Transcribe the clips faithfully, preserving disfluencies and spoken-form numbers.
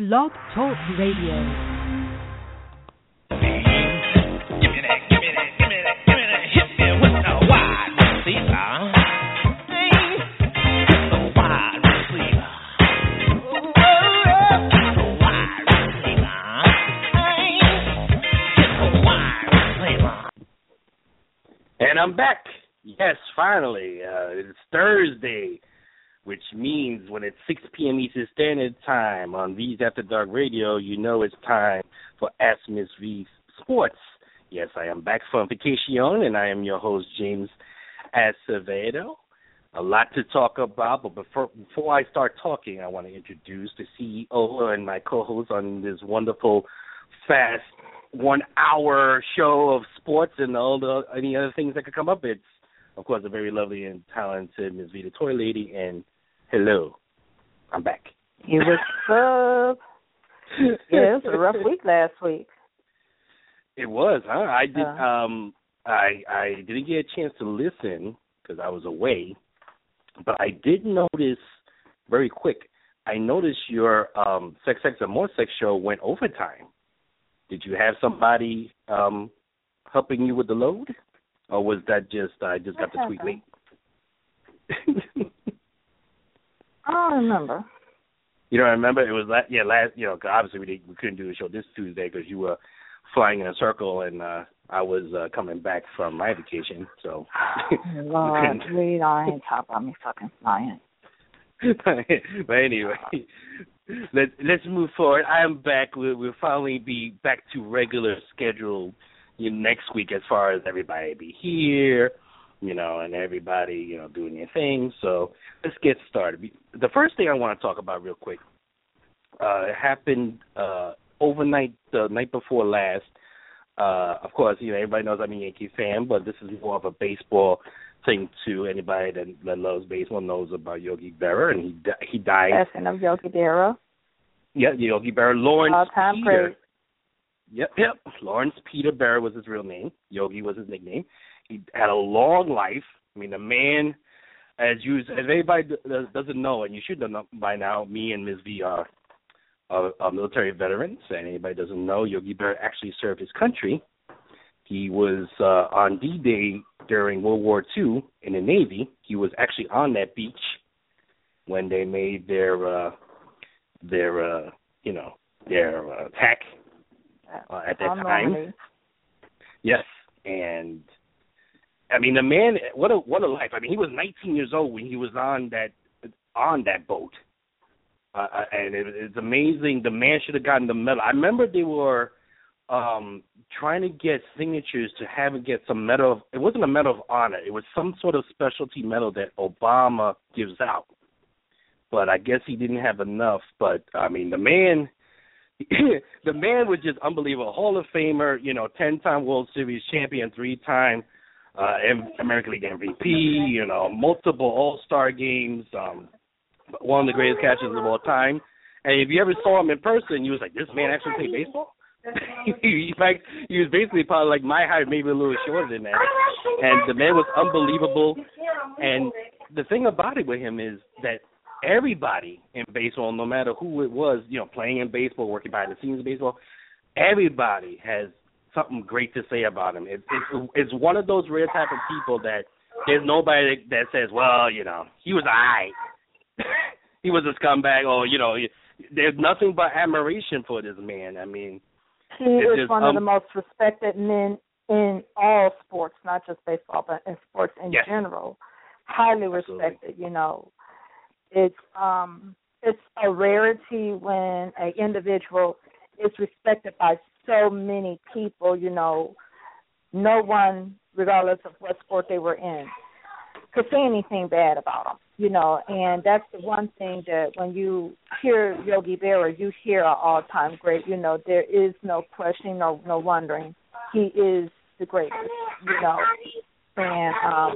Blog Talk Radio. And I'm back. Yes, finally. Uh, it's Thursday, which means when it's six p.m. Eastern Standard Time on V's After Dark Radio, you know it's time for Ask Miss V Sports. Yes, I am back from vacation, and I am your host, James Acevedo. A lot to talk about, but before, before I start talking, I want to introduce the C E O and my co-host on this wonderful, fast one-hour show of sports and all the any other things that could come up. It's, of course, a very lovely and talented Miss V, the Toy Lady, and hello, I'm back. You was up. Yeah, it was a rough week last week. It was, huh? I did. Uh, Um, I I didn't get a chance to listen because I was away, but I did notice very quick. I noticed your um, Sex, Sex, and More Sex show went overtime. Did you have somebody um, helping you with the load, or was that just I just got the tweet late? I don't remember. You don't remember? It was last, yeah, last. You know, 'cause obviously we didn't, we couldn't do the show this Tuesday because you were flying in a circle, and uh, I was uh, coming back from my vacation. So, Lord, we don't ain't talk about me fucking flying. But anyway, let let's move forward. I am back. We'll, we'll finally be back to regular schedule, you know, next week as far as everybody be here, you know, and everybody, you know, doing their thing. So let's get started. The first thing I want to talk about real quick, uh, it happened uh, overnight, the night before last. Uh, of course, you know, everybody knows I'm a Yankee fan, but this is more of a baseball thing too. Anybody that, that loves baseball knows about Yogi Berra, and he he died. Passing of Yogi Berra. Yeah, Yogi Berra. Lawrence All-time Peter. great. Yep, yep. Lawrence Peter Berra was his real name. Yogi was his nickname. He had a long life. I mean, the man, as you, as everybody doesn't know, and you should know by now, me and Miz V are, are, are military veterans, and anybody doesn't know, Yogi Berra actually served his country. He was uh, on D-Day during World War Two in the Navy. He was actually on that beach when they made their, uh, their, uh, you know, their uh, attack uh, at that time. Normally. Yes, and I mean the man, what a what a life. I mean, he was nineteen years old when he was on that on that boat, uh, and it, it's amazing. The man should have gotten the medal. I remember they were. Um, trying to get signatures to have it get some medal. Of, it wasn't a medal of honor. It was some sort of specialty medal that Obama gives out. But I guess he didn't have enough. But, I mean, the man, the man was just unbelievable. Hall of Famer, you know, ten-time World Series champion, three-time uh, American League M V P, you know, multiple All-Star games, um, one of the greatest catchers of all time. And if you ever saw him in person, you was like, this man actually played baseball? he, like, he was basically probably like my height, maybe a little shorter than that. And the man was unbelievable. And the thing about it with him is that everybody in baseball, no matter who it was, you know, playing in baseball, working behind the scenes of baseball, everybody has something great to say about him. It's it's, it's one of those rare type of people that there's nobody that says, well, you know, he was all right. He was a scumbag, or, you know, there's nothing but admiration for this man. I mean, he is just, one um, of the most respected men in all sports, not just baseball, but in sports in yes. general. Highly Absolutely. respected, you know. It's um it's a rarity when an individual is respected by so many people, you know. No one, regardless of what sport they were in, could say anything bad about them, you know. And that's the one thing that when you hear Yogi Berra, you hear an all-time great. You know, there is no questioning, no, no wondering. He is the greatest, you know. And um,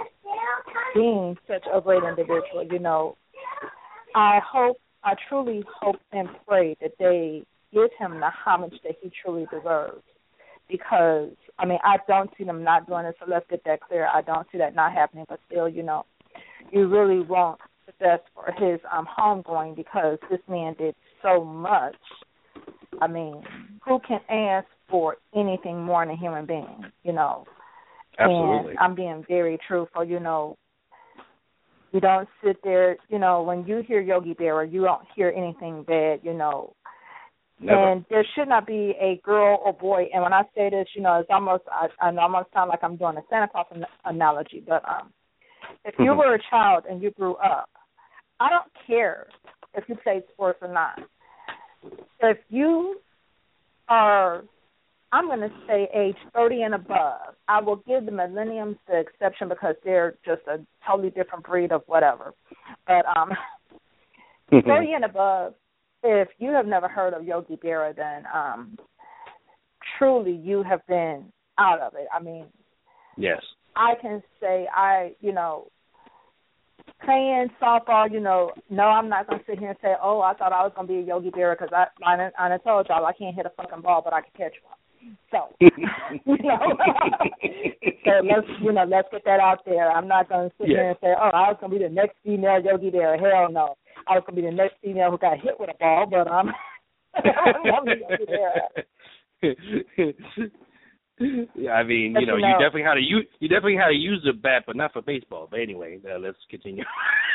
being such a great individual, you know, I hope, I truly hope and pray that they give him the homage that he truly deserves. Because, I mean, I don't see them not doing it, so let's get that clear. I don't see that not happening, but still, you know, you really want the best for his um, homegoing because this man did so much. I mean, who can ask for anything more than a human being, you know? Absolutely. And I'm being very truthful, you know. You don't sit there, you know, when you hear Yogi Berra, you don't hear anything bad, you know. Never. And there should not be a girl or boy, and when I say this, you know, it's almost, I, I know I'm going to sound like I'm doing a Santa Claus an- analogy, but um, if you were a child and you grew up, I don't care if you played sports or not. If you are, I'm going to say age thirty and above, I will give the millenniums the exception because they're just a totally different breed of whatever. But um, thirty and above, if you have never heard of Yogi Berra, then um, truly you have been out of it. I mean, yes, I can say I, you know, playing softball, you know, no, I'm not going to sit here and say, oh, I thought I was going to be a Yogi Berra because I, I, done- I done told y'all I can't hit a fucking ball, but I can catch one. So, you know, so let's, you know, let's get that out there. I'm not going to sit yes. here and say, oh, I was going to be the next female Yogi Berra. Hell no. I was going to be the next female who got hit with a ball, but um, I'm Yogi Berra. Yeah, I mean, But you know, you you know- definitely had to use you definitely had to use the bat, but not for baseball. But anyway, uh, let's continue.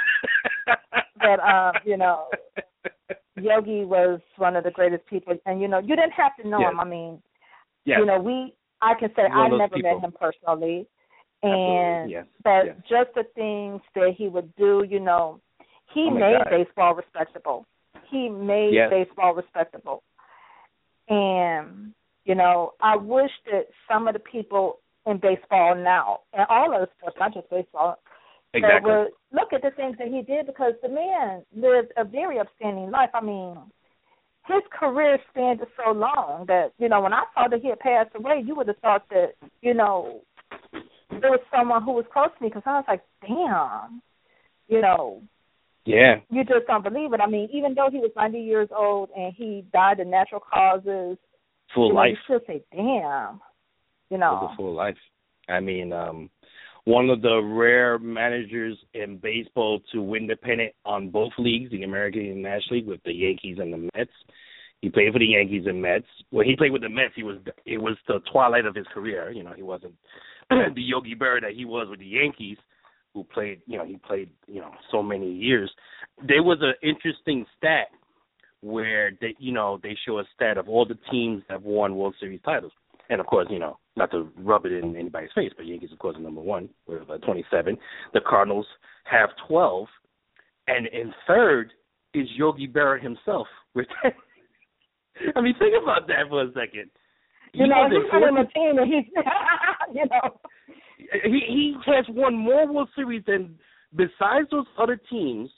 But um, you know, Yogi was one of the greatest people, and you know, you didn't have to know Yes. him. I mean, Yes. you know, we I can say One of I those never people. met him personally, Absolutely, and yes, but yes. just the things that he would do, you know, he Oh my made God. baseball respectable. He made Yes. baseball respectable, and you know, I wish that some of the people in baseball now, and all of the sports, not just baseball, that Exactly. would look at the things that he did because the man lived a very upstanding life. I mean, his career spanned so long that, you know, when I saw that he had passed away, you would have thought that, you know, there was someone who was close to me because I was like, damn, you know, Yeah. you just don't believe it. I mean, even though he was ninety years old and he died of natural causes, Full you know, life. you still say, damn, you Lived know. a full life. I mean, um, one of the rare managers in baseball to win the pennant on both leagues, the American and National League, with the Yankees and the Mets. He played for the Yankees and Mets. When he played with the Mets, he was it was the twilight of his career. You know, he wasn't the Yogi Berra that he was with the Yankees, who played. You know, he played. You know, so many years. There was an interesting stat where they, you know, they show a stat of all the teams that have won World Series titles. And, of course, you know, not to rub it in anybody's face, but Yankees, of course, are number one with uh, twenty-seven. The Cardinals have twelve. And in third is Yogi Berra himself with ten. I mean, think about that for a second. You He know, was in he's on a fourteen team and he's, you know. He, he has won more World Series than, besides those other teams,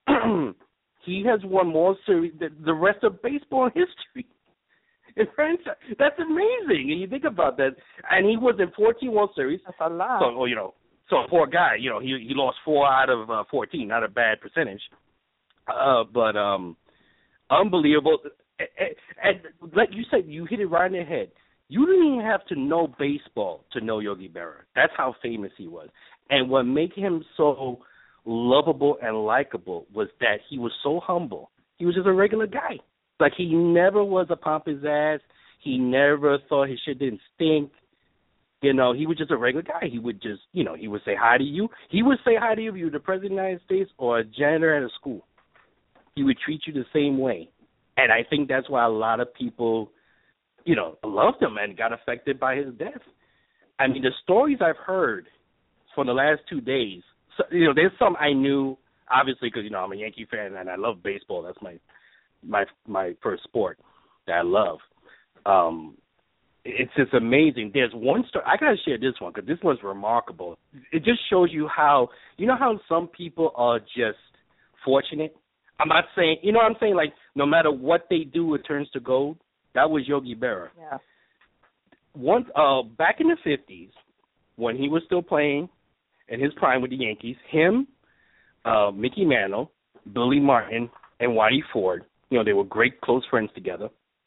he has won more series than the rest of baseball history. In franchise. That's amazing. And you think about that. And he was in fourteen World Series. That's a lot. So, well, you know, so a poor guy, you know, he he lost four out of uh, fourteen, not a bad percentage. Uh, but um, unbelievable. And, and like you said, you hit it right in the head. You didn't even have to know baseball to know Yogi Berra. That's how famous he was. And what made him so lovable and likable was that he was so humble. He was just a regular guy. Like, he never was a pompous ass. He never thought his shit didn't stink. You know, he was just a regular guy. He would just, you know, he would say hi to you. He would say hi to you if you were the president of the United States or a janitor at a school. He would treat you the same way. And I think that's why a lot of people, you know, loved him and got affected by his death. I mean, the stories I've heard for the last two days, so, you know, there's some I knew, obviously, because, you know, I'm a Yankee fan and I love baseball. That's my my my first sport that I love. Um, it's just amazing. There's one story. I got to share this one because this one's remarkable. It just shows you how, you know how some people are just fortunate? I'm not saying, you know what I'm saying? Like, no matter what they do, it turns to gold. That was Yogi Berra. Yeah. Once, uh, back in the fifties, when he was still playing in his prime with the Yankees, him, uh, Mickey Mantle, Billy Martin, and Whitey Ford, you know, they were great close friends together.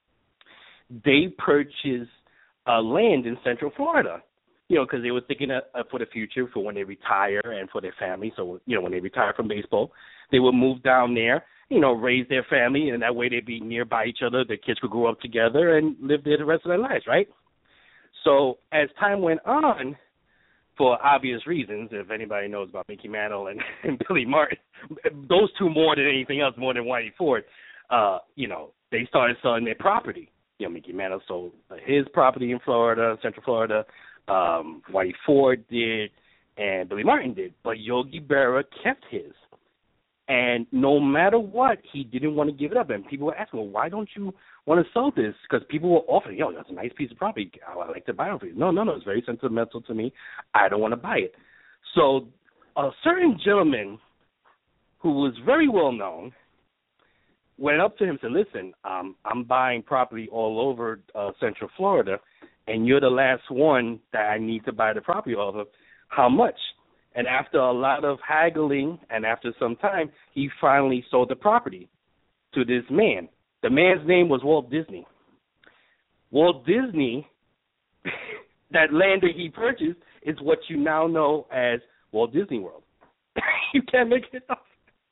They purchased uh, land in Central Florida, you know, because they were thinking uh, uh, for the future, for when they retire and for their family. So, you know, when they retire from baseball, they would move down there you know, raise their family, and that way they'd be nearby each other. Their kids could grow up together and live there the rest of their lives, right? So as time went on, for obvious reasons, if anybody knows about Mickey Mantle and, and Billy Martin, those two more than anything else, more than Whitey Ford, uh, you know, they started selling their property. You know, Mickey Mantle sold his property in Florida, Central Florida. Um, Whitey Ford did, and Billy Martin did. But Yogi Berra kept his. And no matter what, he didn't want to give it up. And people were asking, well, why don't you want to sell this? Because people were offering, yo, that's a nice piece of property. I would like to buy it for you. No, no, no, it's very sentimental to me. I don't want to buy it. So a certain gentleman who was very well known went up to him and said, listen, um, I'm buying property all over uh, Central Florida, and you're the last one that I need to buy the property off of. How much? And after a lot of haggling and after some time, he finally sold the property to this man. The man's name was Walt Disney. Walt Disney, that land that he purchased, is what you now know as Walt Disney World. You can't make it up.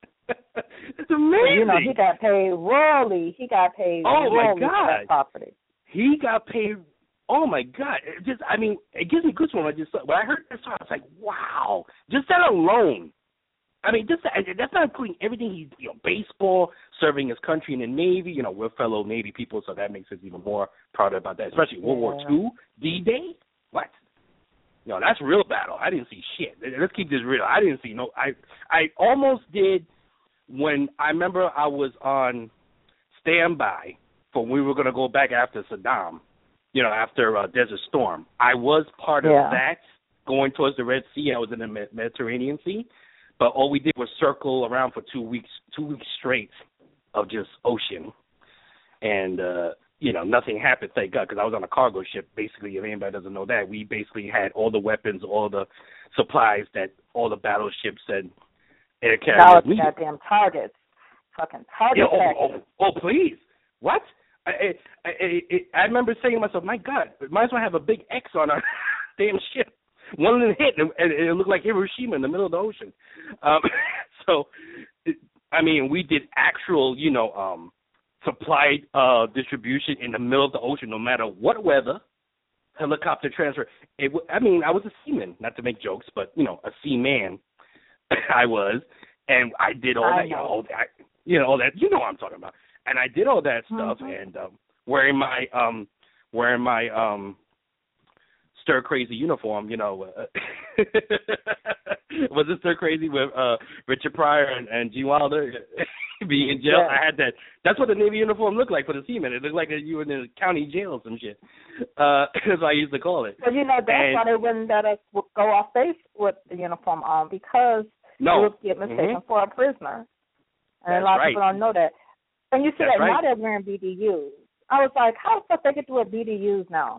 It's amazing. Well, you know, he got paid royally. He got paid oh royally my God. for that property. He got paid. Oh my God! It just, I mean, it gives me goosebumps. I just, when I heard that song, I was like, wow! Just that alone. I mean, just that, that's not including everything he, you know, baseball, serving his country in the Navy. You know, we're fellow Navy people, so that makes us even more proud about that. Especially World yeah. War Two, D-Day. What? No, that's real battle. I didn't see shit. Let's keep this real. I didn't see no. I, I almost did when I remember I was on standby for when we were going to go back after Saddam. You know, after uh, Desert Storm. I was part yeah. of that, going towards the Red Sea. I was in the Mediterranean Sea. But all we did was circle around for two weeks, two weeks straight of just ocean. And, uh, you know, nothing happened, thank God, because I was on a cargo ship. Basically, if anybody doesn't know that, we basically had all the weapons, all the supplies that all the battleships and air carriers needed. That was goddamn targets. Fucking target yeah, oh, oh, oh, please. What? I, I, I, I remember saying to myself, my God, might as well have a big X on our damn ship. One of them hit, and, and it looked like Hiroshima in the middle of the ocean. Um, so, it, I mean, we did actual, you know, um, supply uh, distribution in the middle of the ocean, no matter what weather, helicopter transfer. It, I mean, I was a seaman, not to make jokes, but, you know, a seaman I was, and I did all I that, you know, all that, you know, all that, you know what I'm talking about. And I did all that stuff, mm-hmm. and um, wearing my um, wearing my um, stir crazy uniform, you know, uh, was it stir crazy with uh, Richard Pryor and, and Gene Wilder being in jail? Yeah. I had that. That's what the Navy uniform looked like for the seamen. It looked like you were in the county jail or some shit. Uh, that's what I used to call it. Well, you know, that's and, why they wouldn't let us go off base with the uniform on, because no. we would get mistaken mm-hmm. for a prisoner. And that's a lot right. of people don't know that. And you see That's that right. now they're wearing B D Us. I was like, how the fuck they get to wear B D Us now?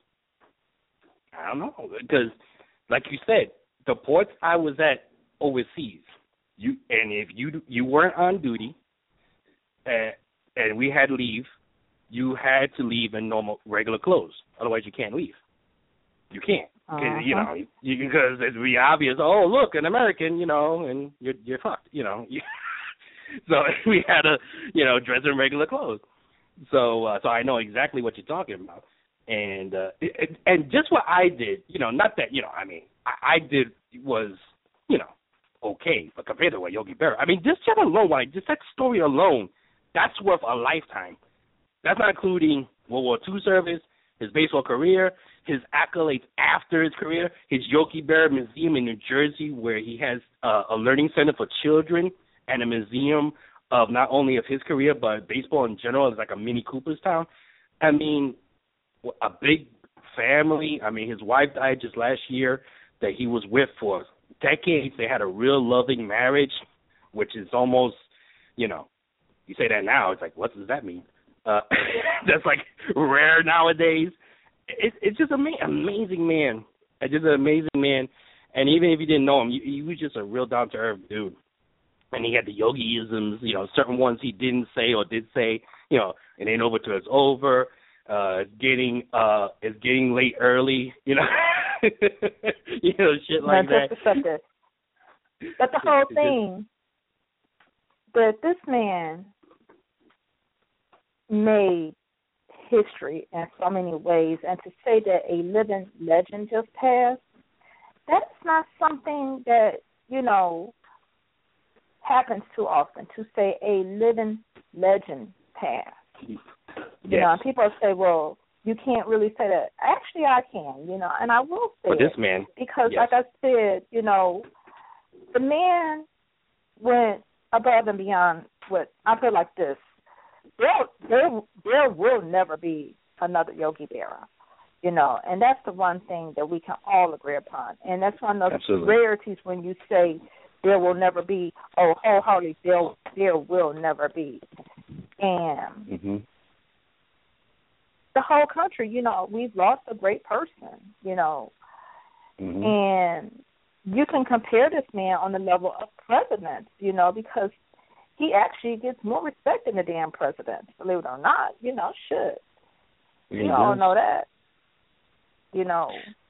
I don't know, because, like you said, the ports I was at overseas, you and if you you weren't on duty, uh, and we had leave, you had to leave in normal regular clothes. Otherwise, you can't leave. You can't, uh-huh. you know, you, because it's really obvious. Oh, look, an American, you know, and you're you're fucked, you know. So we had to, you know, dress in regular clothes. So uh, so I know exactly what you're talking about. And uh, it, and just what I did, you know, not that, you know, I mean, I, I did was, you know, okay, but compared to what Yogi Berra, I mean, just that alone, like, just that story alone, that's worth a lifetime. That's not including World War Two service, his baseball career, his accolades after his career, his Yogi Berra Museum in New Jersey, where he has uh, a learning center for children, and a museum of not only of his career, but baseball in general. It's like a mini Cooperstown. I mean, a big family. I mean, his wife died just last year that he was with for decades. They had a real loving marriage, which is almost, you know, you say that now, it's like, what does that mean? Uh, that's like rare nowadays. It, it's just an ama- amazing man. Just an amazing man. And even if you didn't know him, he was just a real down-to-earth dude. And he had the yogi-isms, you know, certain ones he didn't say or did say, you know, it ain't over till it's over. Uh, it's getting, uh, it's getting late early, you know, you know, shit like no, that. Just accept it. But the whole thing, that this man made history in so many ways, and to say that a living legend just passed, that's not something that, you know, happens too often, to say a living legend passed. Yes. You know, and people say, well, you can't really say that. Actually, I can, you know, and I will say But this it man, because, yes. like I said, you know, the man went above and beyond what I feel like this. There, there, there will never be another Yogi Berra, you know, and that's the one thing that we can all agree upon. And that's one of those Absolutely. rarities when you say there will never be, oh, wholeheartedly, there, there will never be. And mm-hmm. the whole country, you know, we've lost a great person, you know, mm-hmm. and you can compare this man on the level of presidents, you know, because he actually gets more respect than the damn president, believe it or not, you know, should. He You all does. know that. You know,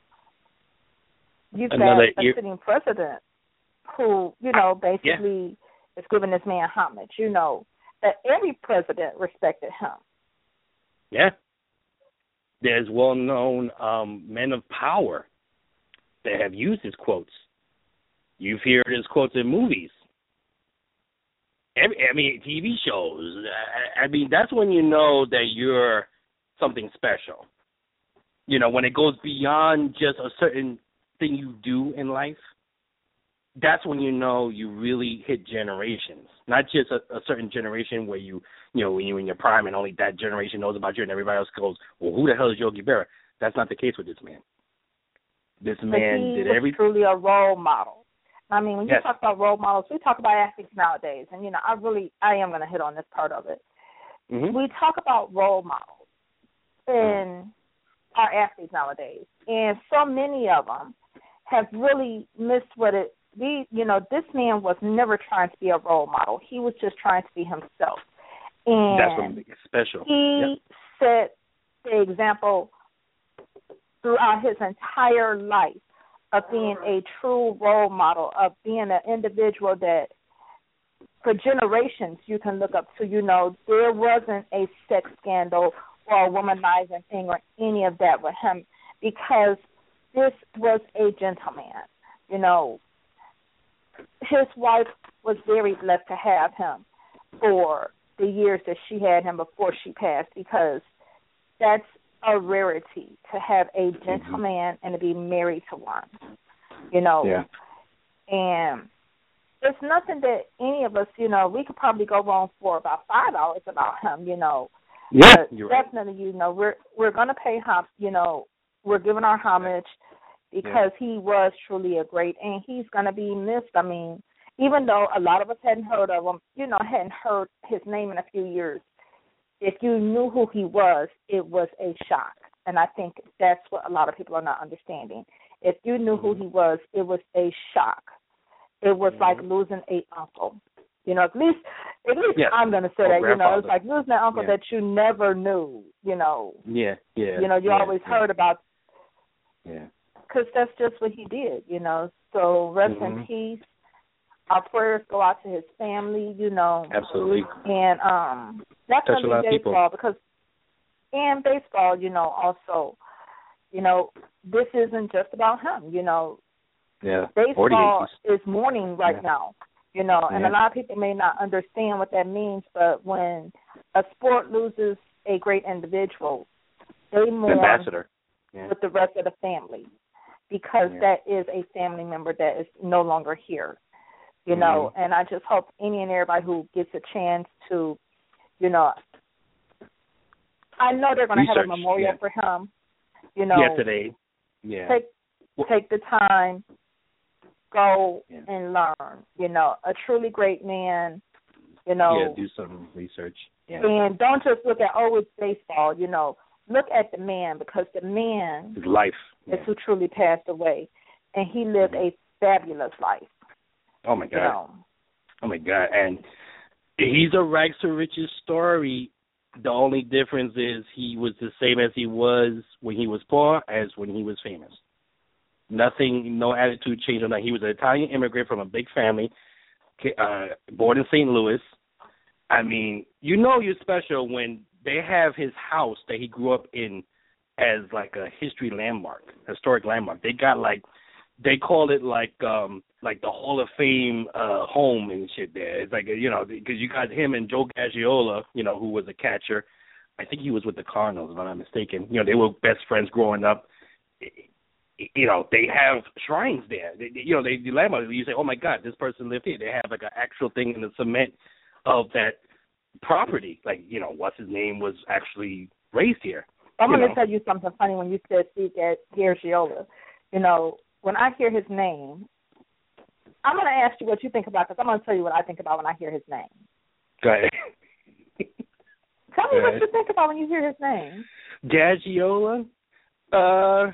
you've Another got a ear- sitting president who, you know, basically yeah. is giving this man homage, you know, that every president respected him. Yeah. There's well-known um, men of power that have used his quotes. You've heard his quotes in movies. Every, I mean, T V shows. I, I mean, that's when you know that you're something special. You know, when it goes beyond just a certain thing you do in life, that's when you know you really hit generations. Not just a, a certain generation where you, you know, when you're in your prime and only that generation knows about you and everybody else goes, well, who the hell is Yogi Berra? That's not the case with this man. This man he did was everything. truly a role model. I mean, when you Yes. talk about role models, we talk about athletes nowadays, and, you know, I really, I am going to hit on this part of it. Mm-hmm. We talk about role models in our athletes nowadays, and so many of them have really missed what it, we, you know, this man was never trying to be a role model. He was just trying to be himself. And that's what makes it special. He yep. set the example throughout his entire life of being a true role model, of being an individual that for generations you can look up to. You know, there wasn't a sex scandal or a womanizing thing or any of that with him, because this was a gentleman. You know, his wife was very blessed to have him for the years that she had him before she passed, because that's a rarity to have a gentleman and to be married to one, you know. Yeah. And it's nothing that any of us, you know, we could probably go on for about five hours about him, you know. Yeah, but you're right. definitely, you know, we're we're gonna pay him, you know, we're giving our homage because yeah. he was truly a great, and he's gonna be missed. I mean, even though a lot of us hadn't heard of him, you know, hadn't heard his name in a few years, if you knew who he was, it was a shock. And I think that's what a lot of people are not understanding. If you knew who he was, it was a shock. It was mm-hmm. like losing a uncle. You know, at least at least yeah. I'm going to say or that, you know, it's like losing an uncle yeah. that you never knew, you know. Yeah, yeah. You know, you yeah, always yeah. heard about. Yeah. Because that's just what he did, you know. So rest mm-hmm. in peace. Our prayers go out to his family, you know. Absolutely. And um, definitely baseball, because in baseball, you know, also, you know, this isn't just about him, you know. Yeah. Baseball is mourning right yeah. now, you know, and yeah. a lot of people may not understand what that means, but when a sport loses a great individual, they mourn ambassador. Yeah. with the rest of the family, because yeah. that is a family member that is no longer here. You know, mm-hmm. and I just hope any and everybody who gets a chance to, you know, I know they're going to have a memorial yeah. for him. You know, yeah, today. Yeah. Take take the time, go yeah. and learn. You know, a truly great man. You know, yeah, do some research. Yeah. And don't just look at, oh, it's baseball. You know, look at the man, because the man his life is yeah. who truly passed away, and he lived mm-hmm. a fabulous life. Oh, my God. You know. Oh, my God. And he's a rags to riches story. The only difference is he was the same as he was when he was poor as when he was famous. Nothing, no attitude change on that. He was an Italian immigrant from a big family, uh, born in Saint Louis. I mean, you know you're special when they have his house that he grew up in as like a history landmark, historic landmark. They got like, they call it like um like the Hall of Fame uh home and shit there. It's like, you know, because you got him and Joe Gaggiola, you know, who was a catcher. I think he was with the Cardinals, if I'm not mistaken. You know, they were best friends growing up. You know, they have shrines there. They, you know, they, the landmark, you say, oh my God, this person lived here. They have like an actual thing in the cement of that property. Like, you know, what's his name was actually raised here. I'm going to tell you something funny when you said Steve Garagiola. You know, when I hear his name, I'm going to ask you what you think about, because I'm going to tell you what I think about when I hear his name. Go ahead. Tell me what you think about when you hear his name. Gaggiola? Uh,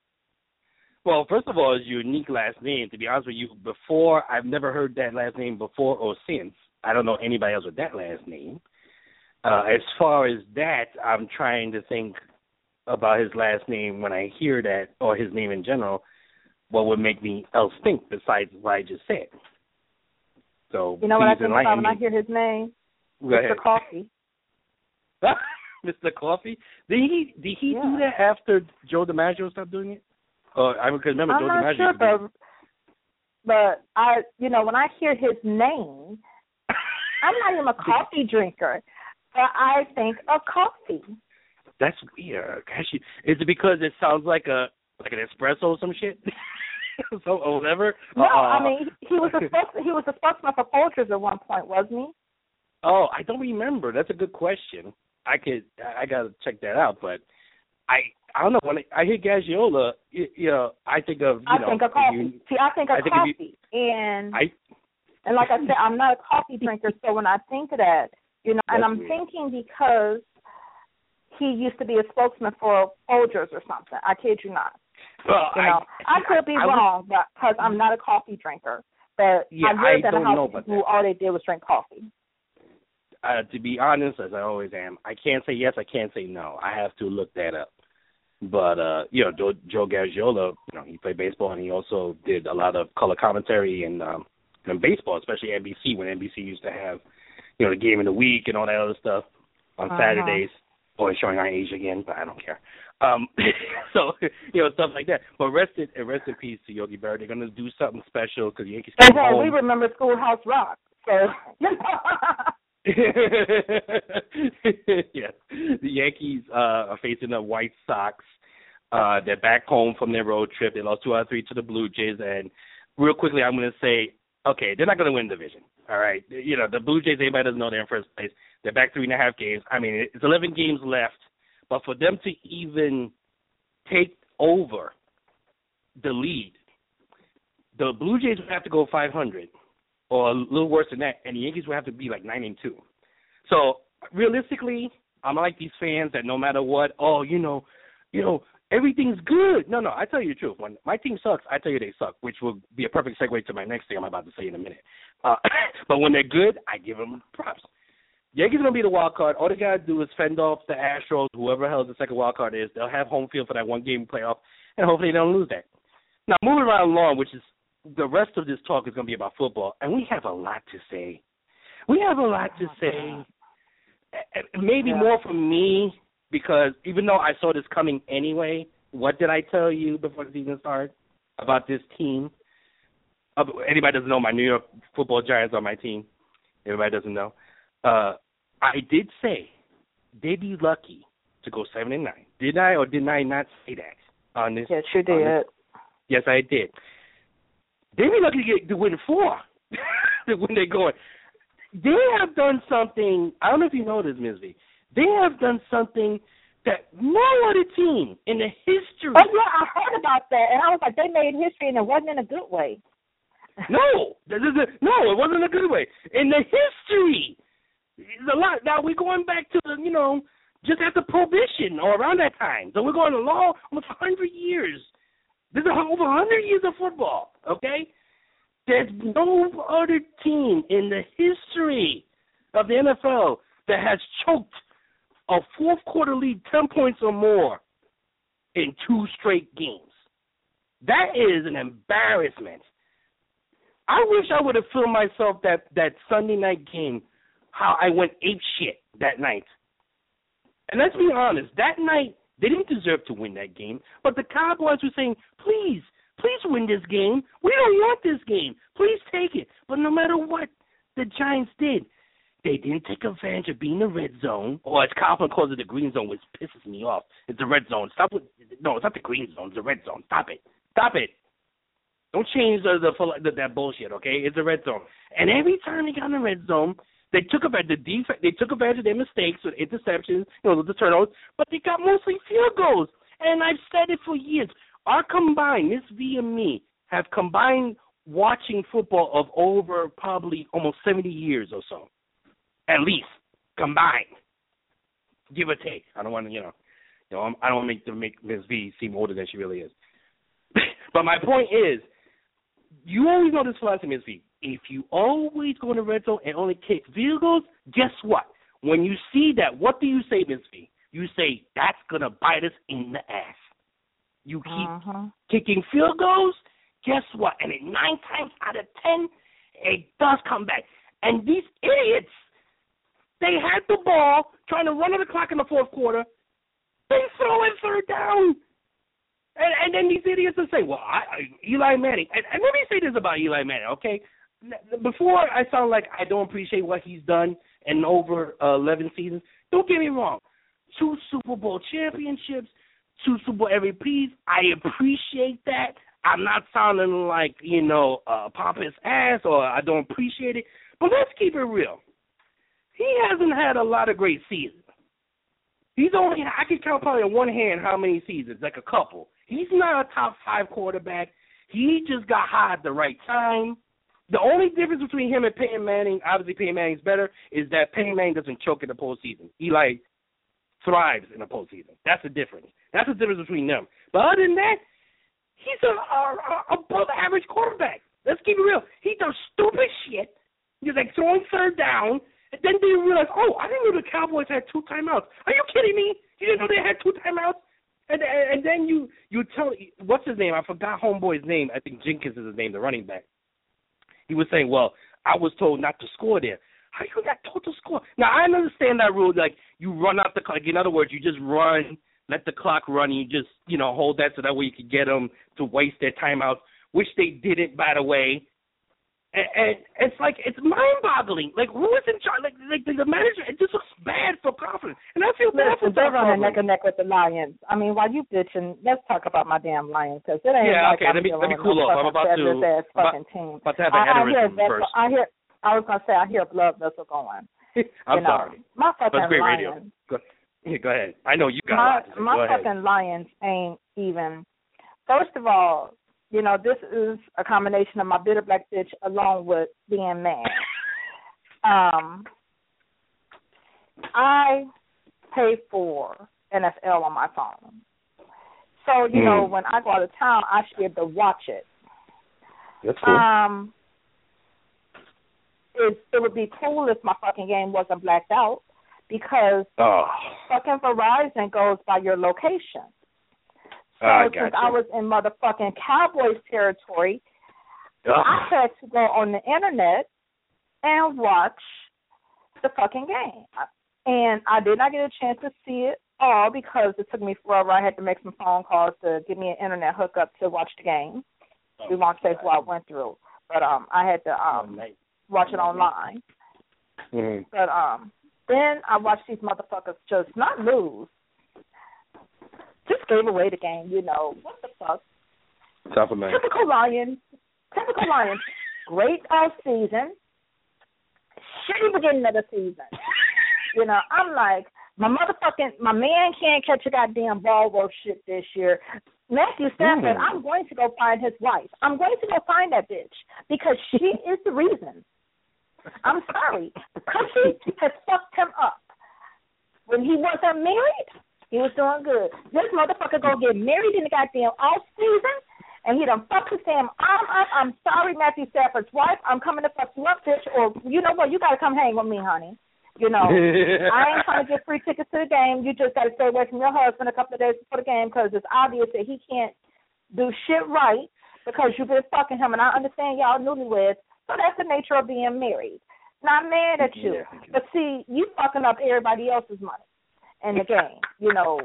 well, first of all, it's a unique last name. To be honest with you, before, I've never heard that last name before or since. I don't know anybody else with that last name. Uh, as far as that, I'm trying to think about his last name when I hear that, or his name in general. What would make me else think besides what I just said? So you know what I think about when me. I hear his name? Go Mister ahead. Coffee. Mister Coffee? Did he did he yeah. do that after Joe DiMaggio stopped doing it? Uh, I because remember I'm Joe not DiMaggio. Sure, but, but I, you know, when I hear his name, I'm not even a coffee drinker, but I think of coffee. That's weird. Actually, is it because it sounds like a like an espresso or some shit? so or whatever. No, uh, I mean he was a spokesman, he was a spokesman for Folgers at one point, wasn't he? Oh, I don't remember. That's a good question. I could I gotta check that out, but I I don't know when I, I hear Gaggiola, you, you know, I think of you I know. think of coffee. You, See, I think of I think coffee, you, and I. And like I said, I'm not a coffee drinker, so when I think of that, you know, and I'm weird. thinking because he used to be a spokesman for Folgers or something. I kid you not. Well, you know, I, I could be I, I wrong, was, but because I'm not a coffee drinker. But yeah, I lived I in a house who who all they did was drink coffee. Uh, to be honest, as I always am, I can't say yes, I can't say no. I have to look that up. But uh, you know, Joe, Joe Gaggiola, you know, he played baseball and he also did a lot of color commentary and. Um, in baseball, especially N B C, when N B C used to have, you know, the game of the week and all that other stuff on uh-huh. Saturdays. Always showing our age again, but I don't care. Um, so, you know, stuff like that. But rest in, rest in peace to Yogi Berra. They're going to do something special because the Yankees came well, home. We remember Schoolhouse Rock. So. Yes. The Yankees uh, are facing the White Sox. Uh, they're back home from their road trip. They lost two out of three to the Blue Jays. And real quickly, I'm going to say, okay, they're not going to win the division, all right? You know, the Blue Jays, anybody doesn't know they're in first place. They're back three and a half games. I mean, it's eleven games left. But for them to even take over the lead, the Blue Jays would have to go five hundred or a little worse than that, and the Yankees would have to be like nine and two. So, realistically, I'm like these fans that no matter what, oh, you know, you know, everything's good. No, no, I tell you the truth. When my team sucks, I tell you they suck, which will be a perfect segue to my next thing I'm about to say in a minute. Uh, but when they're good, I give them props. Yankees are going to be the wild card. All they got to do is fend off the Astros, whoever hell the second wild card is. They'll have home field for that one game playoff, and hopefully they don't lose that. Now, moving right along, which is the rest of this talk is going to be about football, and we have a lot to say. We have a lot to say. Maybe yeah. more from me, because even though I saw this coming anyway, what did I tell you before the season started about this team? Uh, anybody doesn't know, my New York Football Giants are my team. Everybody doesn't know. Uh, I did say they'd be lucky to go seven and nine. Did I or did I not say that on this? Yes, you did. This? Yes, I did. They'd be lucky to get to win four when they're going. They have done something. I don't know if you know this, Miz V. They have done something that no other team in the history. Oh yeah, I heard about that, and I was like, they made history, and it wasn't in a good way. No, this is a, no, it wasn't a good way. In the history, a lot. Now we're going back to the, you know, just after Prohibition or around that time. So we're going a long, almost a hundred years. This is over a hundred years of football. Okay, there's no other team in the history of the N F L that has choked a fourth quarter lead ten points or more in two straight games. That is an embarrassment. I wish I would have filmed myself that, that Sunday night game, how I went ape shit that night. And let's be honest, that night, they didn't deserve to win that game, but the Cowboys were saying, please, please win this game. We don't want this game. Please take it. But no matter what the Giants did, they didn't take advantage of being in the red zone, or as Kaufman calls it, the green zone, which pisses me off. It's the red zone. Stop with, no, it's not the green zone. It's the red zone. Stop it. Stop it. Don't change the, the, the that bullshit, okay? It's the red zone. And every time they got in the red zone, they took advantage of the defense. They took advantage of their mistakes with interceptions, you know, the turnovers, but they got mostly field goals. And I've said it for years. Our combined, Miss V and me, have combined watching football of over probably almost seventy years or so, at least combined, give or take. I don't want to, you know, you know, I don't want to make to make Miss V seem older than she really is. But my point is, you always know this philosophy, Miss V. If you always go in the red zone and only kick field goals, guess what? When you see that, what do you say, Miss V? You say, that's going to bite us in the ass. You keep uh-huh. kicking field goals, guess what? And it, nine times out of ten, it does come back. And these idiots, they had the ball, trying to run on the clock in the fourth quarter. They throw it third down. And, and then these idiots will say, well, I, I, Eli Manning. And, and let me say this about Eli Manning, okay? Before I sound like I don't appreciate what he's done in over uh, eleven seasons, don't get me wrong. Two Super Bowl championships, two Super Bowl M V Ps. I appreciate that. I'm not sounding like, you know, uh, pompous ass or I don't appreciate it. But let's keep it real. He hasn't had a lot of great seasons. He's only, I can count probably on one hand how many seasons, like a couple. He's not a top five quarterback. He just got hot at the right time. The only difference between him and Peyton Manning, obviously Peyton Manning's better, is that Peyton Manning doesn't choke in the postseason. Eli thrives in the postseason. That's the difference. That's the difference between them. But other than that, he's a, a, a above average quarterback. Let's keep it real. He does stupid shit. He's like throwing third down, and then they realize, oh, I didn't know the Cowboys had two timeouts. Are you kidding me? You didn't know they had two timeouts? And and then you, you tell, what's his name? I forgot homeboy's name. I think Jenkins is his name, the running back. He was saying, well, I was told not to score there. How you got told to score? Now, I understand that rule, like you run out the clock. In other words, you just run, let the clock run, and you just, you know, hold that so that way you can get them to waste their timeouts, which they didn't, by the way. And, and it's like, it's mind-boggling. Like, who is in charge? Like, like the, the manager, it just looks bad for confidence. And I feel bad for they're running neck and neck with the Lions. I mean, while you bitching, let's talk about my damn Lions, because it ain't yeah, like okay, I'm let me, let me cool off. I'm about to, ass fucking about, team. about to have an aneurysm first. I hear, I was going to say, I hear a blood vessel going. I'm you know, sorry. My fucking That's great Lions. radio. Go, yeah, go ahead. I know you got my, a lot to say. My go fucking ahead. Lions ain't even, first of all, you know, this is a combination of my bitter black bitch along with being mad. Um, I pay for N F L on my phone. So, you mm. know, when I go out of town, I should be able to watch it. That's cool. Um, it, it would be cool if my fucking game wasn't blacked out because oh. fucking Verizon goes by your location. So I since you. I was in motherfucking Cowboys territory, Ugh. I had to go on the internet and watch the fucking game. And I did not get a chance to see it all because it took me forever. I had to make some phone calls to give me an internet hookup to watch the game. Oh, we won't say what I went through. But um, I had to um, oh, watch it online. Mm-hmm. But um, then I watched these motherfuckers just not lose. Just gave away the game, you know. What the fuck? Top of man. Typical Lions. Typical Lions. Great off season. Shitty beginning of the season. You know, I'm like, my motherfucking, my man can't catch a goddamn ball worth shit this year. Matthew Stafford, mm. I'm going to go find his wife. I'm going to go find that bitch because she is the reason. I'm sorry. The country has fucked him up. When he wasn't married, he was doing good. This motherfucker gonna get married in the goddamn off season, and he done fucked his damn arm up. I'm sorry, Matthew Stafford's wife. I'm coming to fuck you up, bitch. Or you know what? You gotta come hang with me, honey. You know, I ain't trying to get free tickets to the game. You just gotta stay away from your husband a couple of days before the game because it's obvious that he can't do shit right because you've been fucking him, and I understand y'all newlyweds, so that's the nature of being married. Not mad at you, yeah. but see, you fucking up everybody else's money in the game. You know,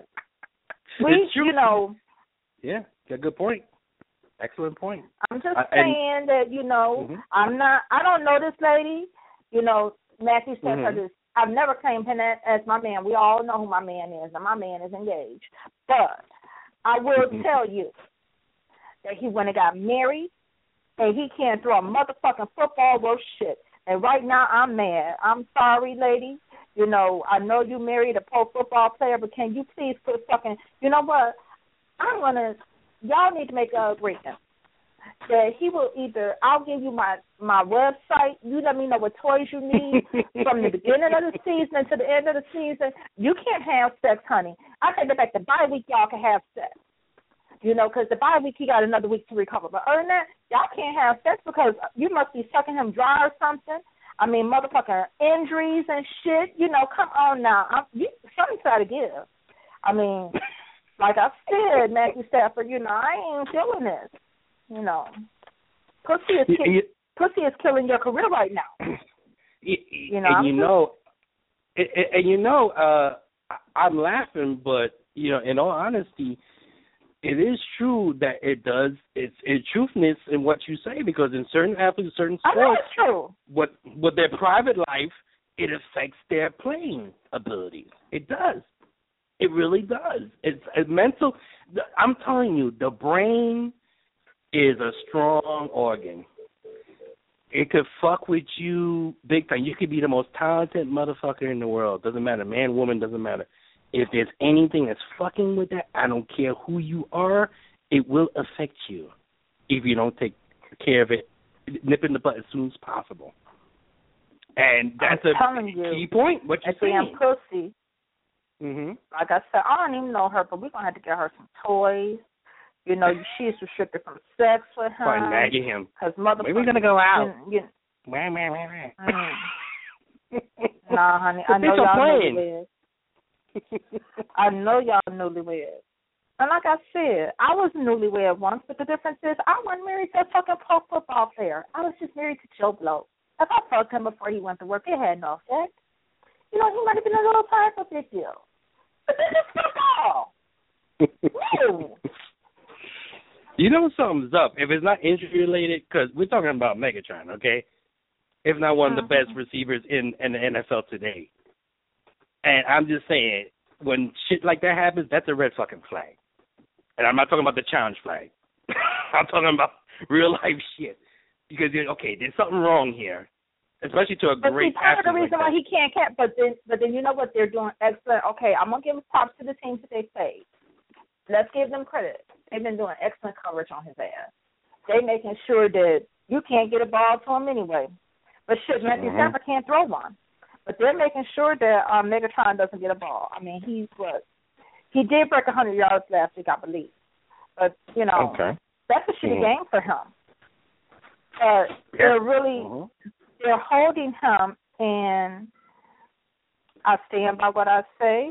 we, you know. Yeah, got a good point. Excellent point. I'm just uh, saying and, that, you know, mm-hmm. I'm not, I don't know this lady. You know, Matthew said mm-hmm. her this. I've never claimed him as my man. We all know who my man is, and my man is engaged. But I will mm-hmm. tell you that he went and got married, and he can't throw a motherfucking football worth shit. And right now I'm mad. I'm sorry, lady. You know, I know you married a pro football player, but can you please put fucking, you know what? I'm going to, y'all need to make an agreement that he will either, I'll give you my, my website, you let me know what toys you need from the beginning of the season to the end of the season. You can't have sex, honey. I take it back, the bye week y'all can have sex. You know, because the bye week he got another week to recover. But other than that, y'all can't have sex because you must be sucking him dry or something. I mean, motherfucking injuries and shit. You know, come on now. I'm, you, something's got to give. I mean, like I said, Matthew Stafford, you know, I ain't feeling this. You know, pussy is, ki- you, pussy is killing your career right now. You, you know, and I'm you just, know, and, and you know, uh, I'm laughing, but, you know, in all honesty, it is true that it does. It's it's truthness in what you say, because in certain athletes, certain sports, I know it's true. What with their private life, it affects their playing abilities. It does. It really does. It's, it's mental. I'm telling you, the brain is a strong organ. It could fuck with you big time. You could be the most talented motherfucker in the world. Doesn't matter, man, woman, doesn't matter. If there's anything that's fucking with that, I don't care who you are, it will affect you if you don't take care of it, nip in the butt as soon as possible. And that's I'm a you, key point, what you're saying. Damn pussy. Mm-hmm. Like I said, I don't even know her, but we're going to have to get her some toys. You know, she's restricted from sex with him. By nagging him. Because motherfucker. When are we going to go out? You, you, wah, wah, wah, wah. Mm. Nah, honey, I know y'all newlyweds. I know y'all newlyweds. And like I said, I was newlywed once, but the difference is I wasn't married to a fucking pro football player. I was just married to Joe Blow. If I fucked him before he went to work, it had no effect. You know, he might have been a little tired of big deal. But this is football. No. You know something's up. If it's not injury related, because we're talking about Megatron, okay? If not one of the best receivers in, in the N F L today. And I'm just saying, when shit like that happens, that's a red fucking flag. And I'm not talking about the challenge flag. I'm talking about real life shit. Because, okay, there's something wrong here, especially to a but great see, part of the athlete reason like why he can't catch, but then, but then you know what, they're doing excellent. Okay, I'm gonna give props to the teams that they played. Let's give them credit. They've been doing excellent coverage on his ass. They're making sure that you can't get a ball to him anyway. But shit, Matthew mm-hmm. Stafford can't throw one. But they're making sure that um, Megatron doesn't get a ball. I mean, he's what? He did break one hundred yards last week, I believe. But, you know, okay. that's a shitty mm-hmm. game for him. But yeah. they're really, mm-hmm. they're holding him, and I stand by what I say.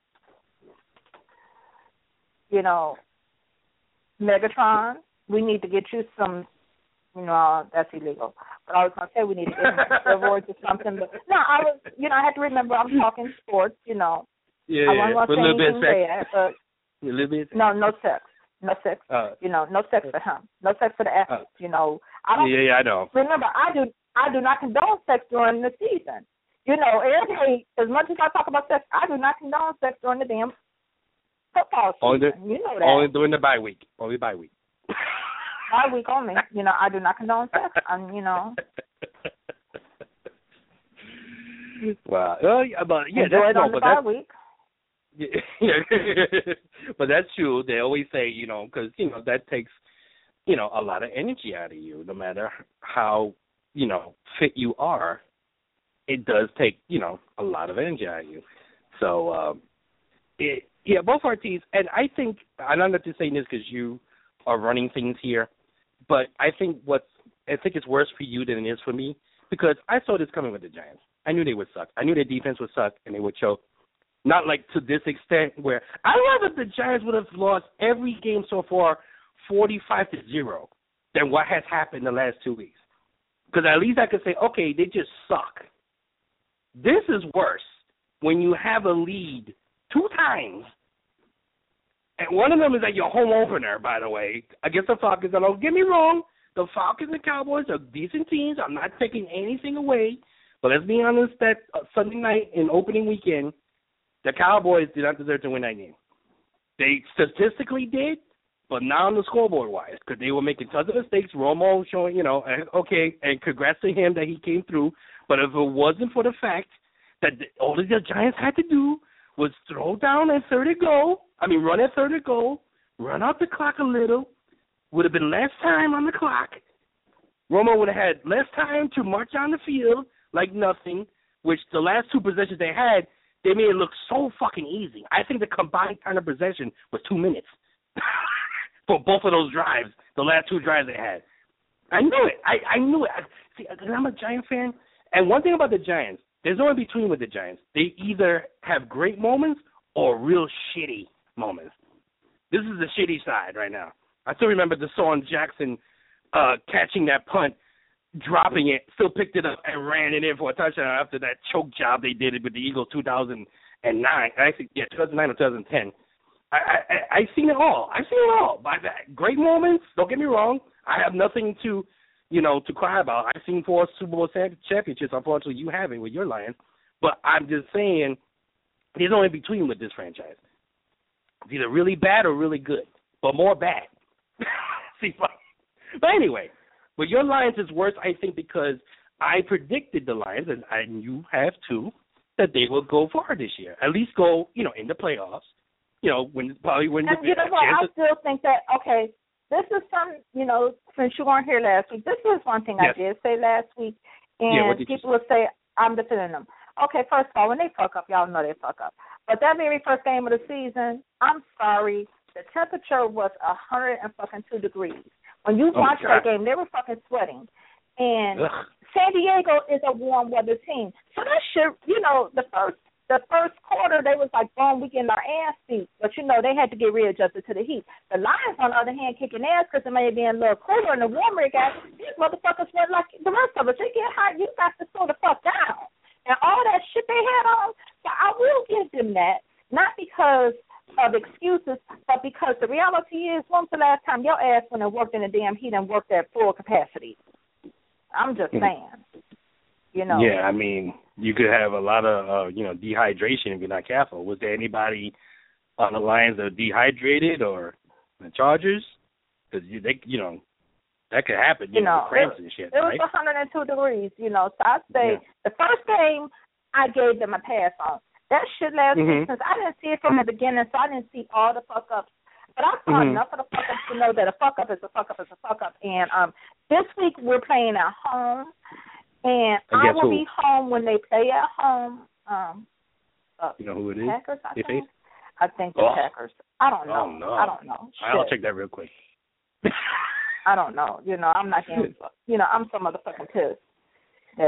You know, Megatron, we need to get you some, you know, that's illegal. But I was going to say we need to get him some steroids or something. But no, I was, you know, I had to remember I'm talking sports, you know. Yeah, I wasn't yeah. going to say anything bad, but a little bit no, no sex. No sex. Uh, you know, no sex for him. No sex for the athletes, uh, you know. I don't, yeah, yeah, I know. Remember, I do I do not condone sex during the season. You know, everybody, as much as I talk about sex, I do not condone sex during the damn football season. Only the, you know that. Only during the bye week. Only bye week. Bye week only. You know, I do not condone sex. I'm, you know. Wow. Well, yeah, but yeah, Enjoy that's it on no, the but bye that's, week. Yeah, but that's true. They always say, you know, because, you know, that takes, you know, a lot of energy out of you, no matter how, you know, fit you are. It does take, you know, a lot of energy out of you. So, um, it, yeah, both our teams, and I think, I'm not just saying this because you are running things here, but I think what's, I think it's worse for you than it is for me, because I saw this coming with the Giants. I knew they would suck. I knew their defense would suck and they would choke. Not like to this extent where I love if the Giants would have lost every game so far forty-five to zero. than what has happened the last two weeks. Because at least I could say, okay, they just suck. This is worse when you have a lead two times, and one of them is at your home opener, by the way, against the Falcons. And don't get me wrong, the Falcons and Cowboys are decent teams. I'm not taking anything away. But let's be honest, that uh, Sunday night in opening weekend, the Cowboys did not deserve to win that game. They statistically did, but not on the scoreboard-wise, because they were making tons of mistakes. Romo showing, you know, okay, and congrats to him that he came through. But if it wasn't for the fact that the, all the Giants had to do was throw down at third and goal, I mean, run at third and goal, run out the clock a little, would have been less time on the clock. Romo would have had less time to march on the field like nothing, which the last two possessions they had, they made it look so fucking easy. I think the combined time of possession was two minutes for both of those drives, the last two drives they had. I knew it. I, I knew it. I, see, I'm a Giant fan, and one thing about the Giants, there's no in between with the Giants. They either have great moments or real shitty moments. This is the shitty side right now. I still remember Deshaun Jackson uh, catching that punt, dropping it, still picked it up and ran it in for a touchdown after that choke job they did with the Eagles two thousand nine. Actually, yeah, two thousand nine or two thousand ten. I, I, I've seen it all. I've seen it all. By that, great moments, don't get me wrong. I have nothing to, you know, to cry about. I've seen four Super Bowl championships. Unfortunately, you haven't with your Lions. But I'm just saying, there's no in between with this franchise. It's either really bad or really good, but more bad. See, but, but anyway, with your Lions is worse, I think, because I predicted the Lions, and, and you have too, that they will go far this year. At least go, you know, in the playoffs. You know, when probably when and the you know what? I still think that okay. This is some, you know, since you weren't here last week, this is one thing yes. I did say last week, and yeah, people will say I'm defending them. Okay, first of all, when they fuck up, y'all know they fuck up. But that very first game of the season, I'm sorry, the temperature was a hundred and fucking two degrees. When you watched oh, that game, they were fucking sweating. And Ugh. San Diego is a warm weather team. So that shit, you know, the first the first quarter, they was like, boom, we getting our ass beat. But, you know, they had to get readjusted to the heat. The Lions, on the other hand, kicking ass because it may be a little cooler and the warmer it got. These motherfuckers went like the rest of us. They get hot, you got to slow the fuck down. And all that shit they had on, so I will give them that. Not because of excuses, but because the reality is, when's the last time your ass went and worked in the damn heat and worked at full capacity? I'm just saying. You know. Yeah, I mean, you could have a lot of, uh, you know, dehydration if you're not careful. Was there anybody on the Lions that were dehydrated or the Chargers? Because, you, they, you know, that could happen, you, you know, know cramps it, and shit, It right? was one hundred two degrees, you know, so I'd say yeah. the first game I gave them a pass on. That shit last mm-hmm. week, since I didn't see it from the beginning, so I didn't see all the fuck-ups. But I saw mm-hmm. enough of the fuck-ups to know that a fuck-up is a fuck-up is a fuck-up. And um, this week we're playing at home. And I, I will who? be home when they play at home. Um, uh, you know who it is? Packers, I if think. I think the oh. Packers. I don't know. Oh, no. I don't know. Shit. I'll check that real quick. I don't know. You know, I'm not getting, you know, I'm so motherfucking pissed. That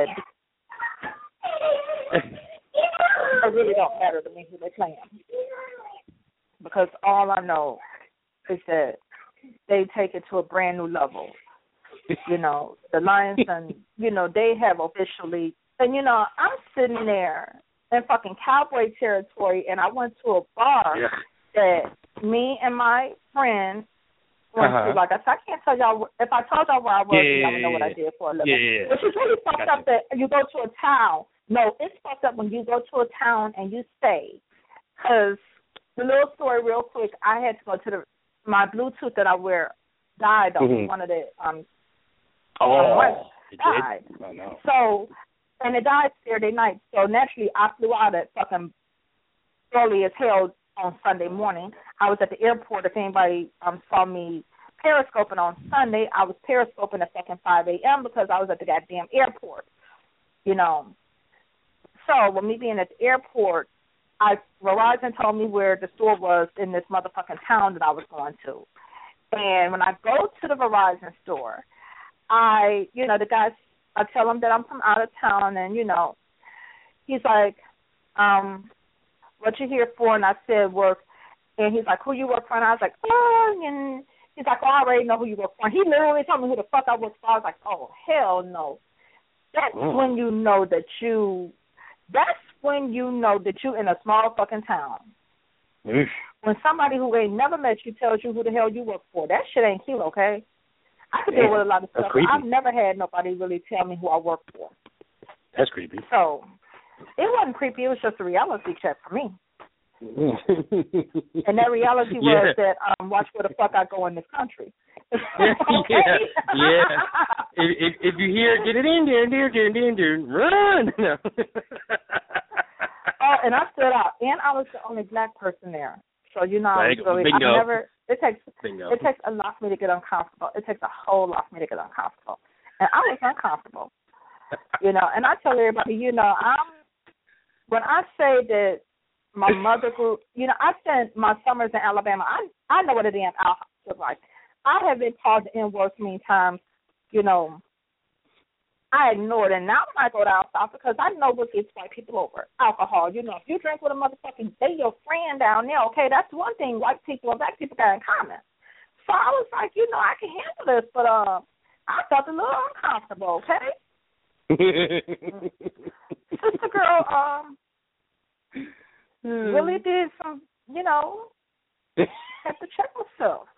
it really don't matter to me who they playing. Because all I know is that they take it to a brand new level. You know, the Lions and, you know, they have officially, and, you know, I'm sitting there in fucking cowboy territory, and I went to a bar yeah. that me and my friend went uh-huh. to. Like I said, I can't tell y'all, if I told y'all where I was, yeah, y'all would know what I did for a living. Yeah, Which is really fucked up that you go to a town. No, it's fucked up when you go to a town and you stay. Because the little story real quick, I had to go to the, my Bluetooth that I wear died on mm-hmm. one of the, um, Oh, it died. Oh, no. So, and it died Saturday night. So naturally, I flew out at fucking early as hell on Sunday morning. I was at the airport. If anybody um, saw me periscoping on Sunday, I was periscoping at fucking five a.m. because I was at the goddamn airport. You know. So, with me being at the airport, I Verizon told me where the store was in this motherfucking town that I was going to. And when I go to the Verizon store, I, you know, the guys, I tell him that I'm from out of town, and, you know, he's like, um, what you here for? And I said, work. And he's like, who you work for? And I was like, oh, and, He's like, oh, I already know who you work for. He literally told me who the fuck I work for. I was like, oh, hell no. That's oh. when you know that you, that's when you know that you in a small fucking town. Eesh. When somebody who ain't never met you tells you who the hell you work for, that shit ain't cute, okay? I could deal with a lot of stuff. I've never had nobody really tell me who I work for. That's creepy. So it wasn't creepy. It was just a reality check for me. And that reality was yeah. that um, watch where the fuck I go in this country. Okay? Yeah, yeah. If, if, if you hear get it in there, in there, get it in there, run. No. Oh, and I stood out, and I was the only black person there. So you know, I was really, I've never. It takes Bingo. it takes a lot for me to get uncomfortable. It takes a whole lot for me to get uncomfortable, and I was uncomfortable. You know, and I tell everybody, you know, I'm when I say that my mother grew, you know, I spent my summers in Alabama. I I know what a damn alcohol is like. I have been called the N-word many times. You know, I ignored it. Now when I go down south, because I know what gets white people over alcohol. You know, if you drink with a motherfucking, they your friend down there. Okay, that's one thing white people and black people got in common. So I was like, you know, I can handle this, but uh, I felt a little uncomfortable. Okay. Sister girl, um, really did some, you know, had to check myself.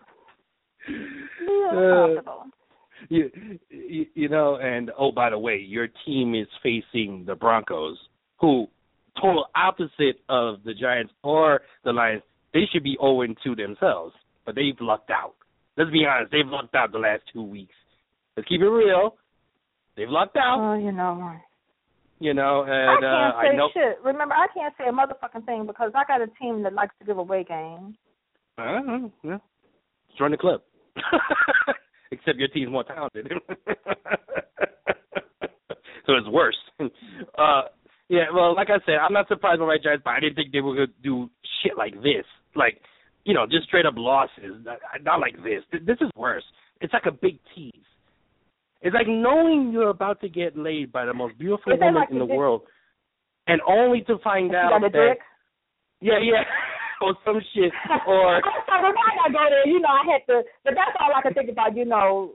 Yeah, uh, you, you, you know, and oh, by the way, your team is facing the Broncos, who total opposite of the Giants or the Lions. They should be oh and two themselves, but they've lucked out. Let's be honest, they've lucked out the last two weeks. Let's keep it real. They've lucked out. Oh, you know. You know, and I can't uh, say I know. shit. Remember, I can't say a motherfucking thing because I got a team that likes to give away games. Uh, yeah. Join the club. Except your team's more talented. So it's worse. Uh, yeah, well, like I said, I'm not surprised by my Giants, but I didn't think they were going to do shit like this. Like, you know, just straight up losses. Not, not like this. This is worse. It's like a big tease. It's like knowing you're about to get laid by the most beautiful woman like in the dick? world, and only to find out that, dick? yeah, yeah, or some shit, or. I gotta go there. You know, I had to, but that's all I could think about. You know,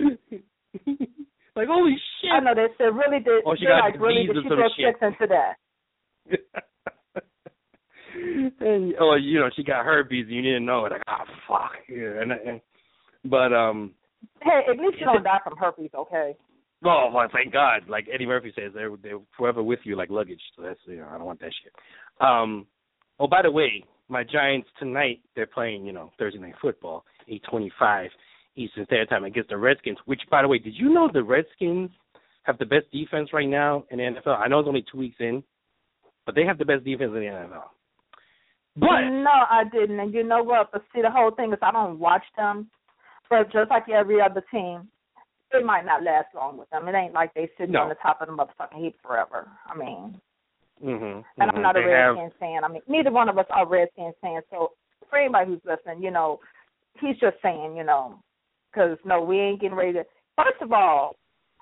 like holy shit. I know they said really did. Or she got like really did she throw sex into that. And or you know she got herpes and you didn't know it. Like ah oh, fuck. Yeah, and, and but um. Hey, at least you don't die from herpes, okay? Oh, well, thank God. Like Eddie Murphy says, they're, they're forever with you like luggage. So that's, you know, I don't want that shit. Um, oh, by the way, my Giants tonight, they're playing, you know, Thursday Night Football, eight twenty-five Eastern Standard Time against the Redskins, which, by the way, did you know the Redskins have the best defense right now in the N F L? I know it's only two weeks in, but they have the best defense in the N F L. But no, I didn't. And you know what? But see, the whole thing is I don't watch them. But just like every other team, it might not last long with them. It ain't like they sitting no. on the top of the motherfucking heap forever. I mean, mm-hmm, and mm-hmm. I'm not a they Redskins have... fan. I mean, neither one of us are Redskins fans. So for anybody who's listening, you know, he's just saying, you know, because, no, we ain't getting ready to. First of all,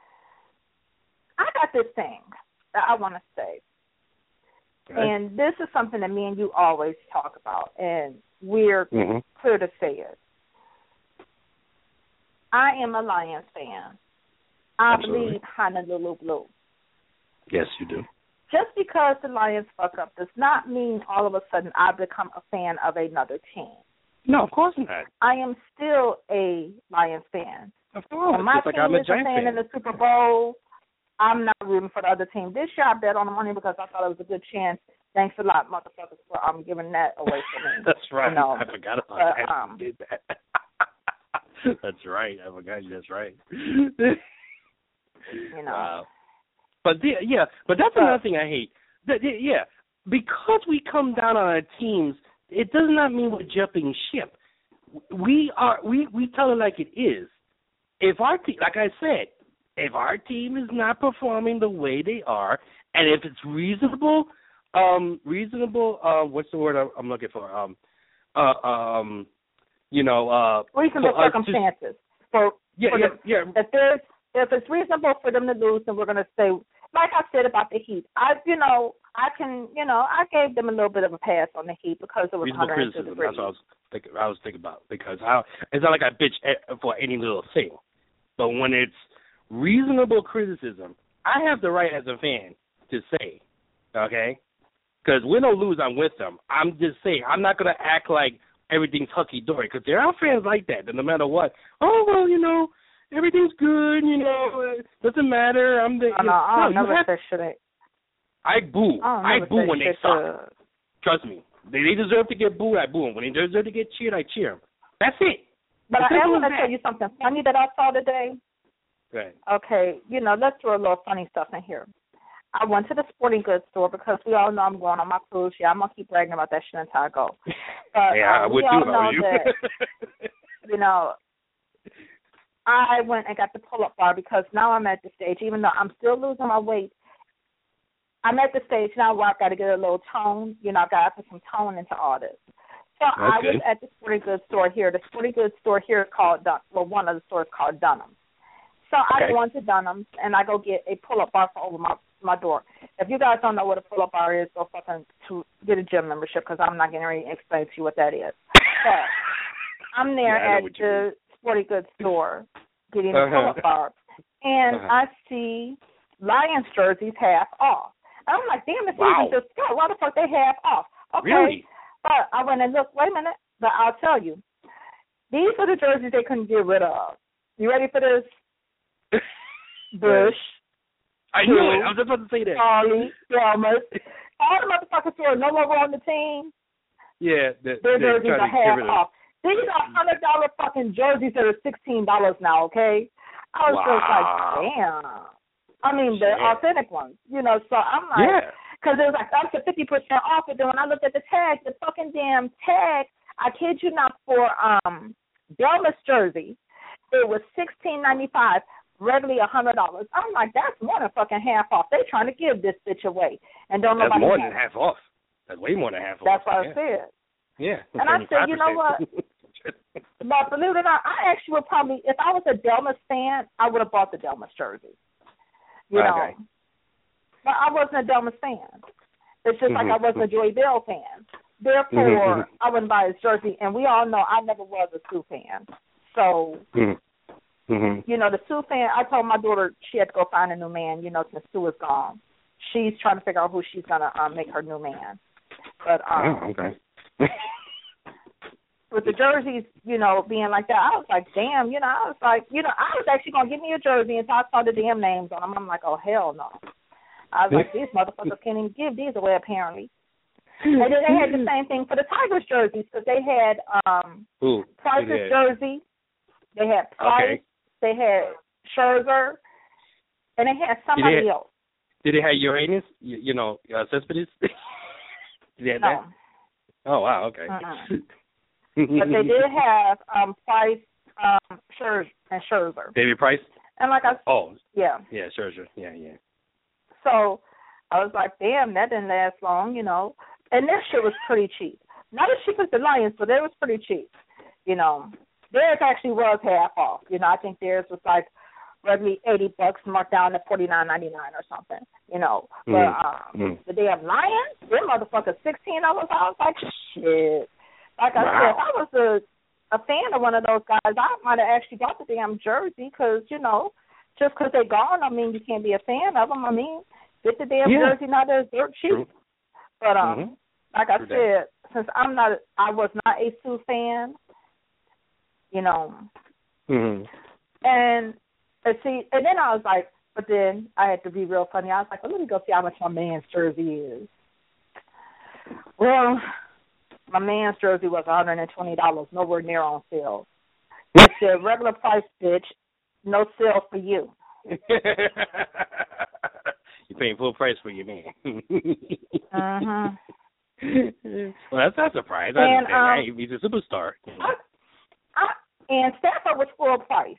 I got this thing that I want to say. Okay. And this is something that me and you always talk about, and we're mm-hmm. clear to say it. I am a Lions fan. I Absolutely. bleed Honolulu blue. Yes, you do. Just because the Lions fuck up does not mean all of a sudden I become a fan of another team. No, of course not. I am still a Lions fan. Of course. When my Just team like I'm a is a fan, fan in the Super Bowl, I'm not rooting for the other team. This year I bet on the money because I thought it was a good chance. Thanks a lot, motherfuckers, for um, giving that away from me. That's right. You know, I forgot about but, that. Um, did that. That's right. I forgot you. That's right. You know. Wow. But the, yeah, but that's another thing I hate. The, the, yeah, because we come down on our teams, it does not mean we're jumping ship. We are. We, we tell it like it is. If our team, like I said, if our team is not performing the way they are, and if it's reasonable, um, reasonable, uh, what's the word I'm looking for? Um, uh, um. You know, uh, reasonable for circumstances. For, yeah, for yeah, the, yeah. If there's, if it's reasonable for them to lose, then we're going to say like I said about the Heat, I you know I can you know I gave them a little bit of a pass on the Heat because it was Reasonable one hundred two criticism. degrees. That's what I was thinking. I was thinking about because how it's not like I bitch at, for any little thing, but when it's reasonable criticism, I have the right as a fan to say, okay, because win or lose, I'm with them. I'm just saying I'm not gonna act like everything's hunky dory because there are fans like that. That no matter what, oh well, you know. Everything's good, you know. It doesn't matter. I'm the. Oh, no, I don't no, never have, say shit. I boo. I, I boo when they suck. Good. Trust me. They, they deserve to get booed. I boo them. When they deserve to get cheered, I cheer them. That's it. But As I am simple going as to tell you something funny that I saw today. Right. Okay, you know, let's throw a little funny stuff in here. I went to the sporting goods store because we all know I'm going on my cruise. Yeah, I'm going to keep bragging about that shit until I go. But yeah, um, I would we all too, know you. that, you know, I went and got the pull-up bar because now I'm at the stage, even though I'm still losing my weight, I'm at the stage now where I've got to get a little tone. You know, I've got to put some tone into all this. So okay. I was at the sporting goods store here. The sporting goods store here is called, Dun- well, one of the stores called Dunham. So okay. I go into Dunham's and I go get a pull-up bar for over my, my door. If you guys don't know what a pull-up bar is, go fucking to get a gym membership because I'm not getting ready to explain to you what that is. But I'm there yeah, at the sporting goods store getting a uh-huh. pull-up bar, and uh-huh. I see Lions jerseys half off. And I'm like, damn, the season just got. Why the fuck they half off? Okay. Really? But I went and looked, wait a minute, but I'll tell you. These are the jerseys they couldn't get rid of. You ready for this? Bush. I knew it. I was just about to say that. Charlie, Thomas. All the motherfuckers who are no longer on the team, yeah, the, their jerseys are half off. These are one hundred dollars fucking jerseys that are sixteen dollars now, okay? I was wow. just like, damn. I mean, the yeah. authentic ones, you know, so I'm like, because yeah. it was like up to fifty percent off. But then when I looked at the tag, the fucking damn tag, I kid you not, for um Delmas jersey, it was sixteen ninety-five, regularly one hundred dollars. I'm like, that's more than fucking half off. They trying to give this bitch away. And don't That's nobody more know. than half off. That's way more than half That's off. That's what yeah. I said. Yeah. And I said, you know what? But believe it or not, I actually would probably, if I was a Delmas fan, I would have bought the Delmas jersey. You know. Okay. But I wasn't a Delmas fan. It's just mm-hmm. like I wasn't a Joey Bell fan. Therefore, mm-hmm. I wouldn't buy his jersey. And we all know I never was a Sioux fan. So, mm-hmm. you know, the Sioux fan, I told my daughter she had to go find a new man, you know, since Sue is gone. She's trying to figure out who she's going to um, make her new man. But, um, oh, okay. with the jerseys, you know, being like that, I was like, damn, you know, I was like, you know, I was actually going to give me a jersey until I saw the damn names on them. I'm like, oh, hell no. I was like, these motherfuckers can't even give these away, apparently. And then they had the same thing for the Tigers jerseys because they had um, Ooh, Price's jersey. They had Price. Okay. They had Scherzer. And they had somebody did they, else. Did they have Uranus, you, you know, uh, Cespedes? Did they have no. that? Oh, wow, okay. Uh-uh. But they did have um, Price, um, Scherzer, and Scherzer. David Price? And like I oh, yeah. Yeah, Scherzer. Yeah, yeah. So I was like, damn, that didn't last long, you know. And that shit was pretty cheap. Not as cheap as the Lions, but it was pretty cheap. You know, theirs actually was half off. You know, I think theirs was like regularly eighty bucks marked down to forty-nine ninety-nine or something, you know. But mm. um, mm. the damn Lions, them motherfuckers sixteen dollars. I was like, shit. Like I wow. said, if I was a, a fan of one of those guys, I might have actually got the damn jersey because, you know, just because they're gone, I mean, you can't be a fan of them. I mean, get the damn yeah. jersey now, they're dirt cheap. True. But, um, mm-hmm. like I True said, that. since I'm not, I was not a Sioux fan, you know, mm-hmm. and, and see, and then I was like, but then I had to be real funny. I was like, well, let me go see how much my man's jersey is. Well, my man's jersey was one hundred twenty dollars, nowhere near on sale. It said, regular price, bitch, no sale for you. You're paying full price for your man. uh-huh. Well, that's not a surprise. I and, um, hey, he's a superstar. I, I, and Stafford was full price.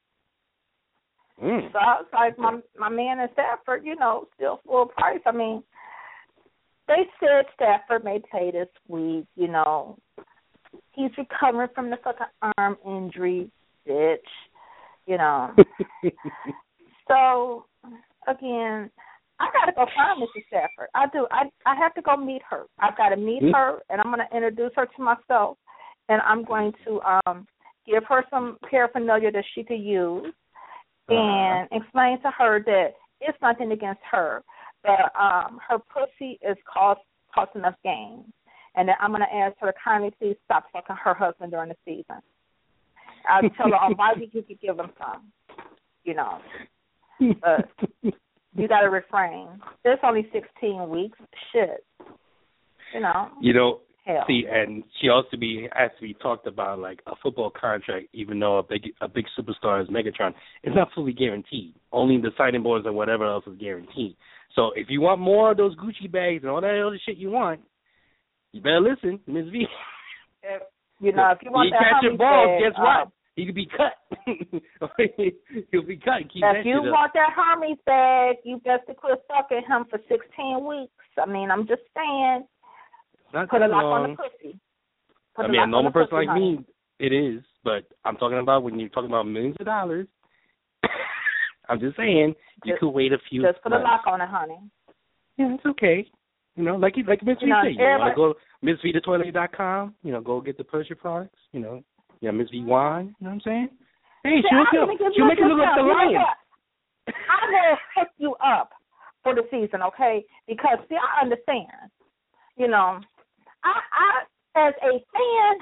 Mm. So I was like, my, my man in Stafford, you know, still full price. I mean, they said Stafford may play this week, you know. He's recovering from the fucking arm injury, bitch, you know. So, again, I gotta go find Missus Stafford. I do. I I have to go meet her. I've got to meet mm-hmm. her, and I'm going to introduce her to myself, and I'm going to um give her some paraphernalia that she could use, uh-huh. and explain to her that it's nothing against her, but um her pussy is cost costing us gain, and then I'm going to ask her to kindly please stop fucking her husband during the season. I'll tell her on why we could give him some, you know. But you got to refrain. There's only sixteen weeks. Shit. You know. You know, hell. See, and she also be has to be talked about like a football contract, even though a big a big superstar is Megatron, it's not fully guaranteed. Only the signing bonus and whatever else is guaranteed. So if you want more of those Gucci bags and all that other shit you want, you better listen, Miz V. If, you know, if you want you that catch your balls, bag, guess um, what? He could be cut. He'll be cut. Keep if that you shit want that Hermes bag, you best to quit fucking him for sixteen weeks. I mean, I'm just saying, not put a lock long. on the pussy. Put I mean, a normal person pussy, like honey. me, it is. But I'm talking about when you're talking about millions of dollars. I'm just saying, you just, could wait a few Just put months. a lock on it, honey. Yeah, it's okay. You know, like like Miss V You know, said, you want to go to Miss Vita Toilet dot com, you know, go get the Persia products, you know, yeah, Miss V Wine, you know what I'm saying? Hey, See, she'll, she'll, she'll make it look like the lion. I will hook you up for the season, okay? Because, see, I understand. You know, I, I as a fan,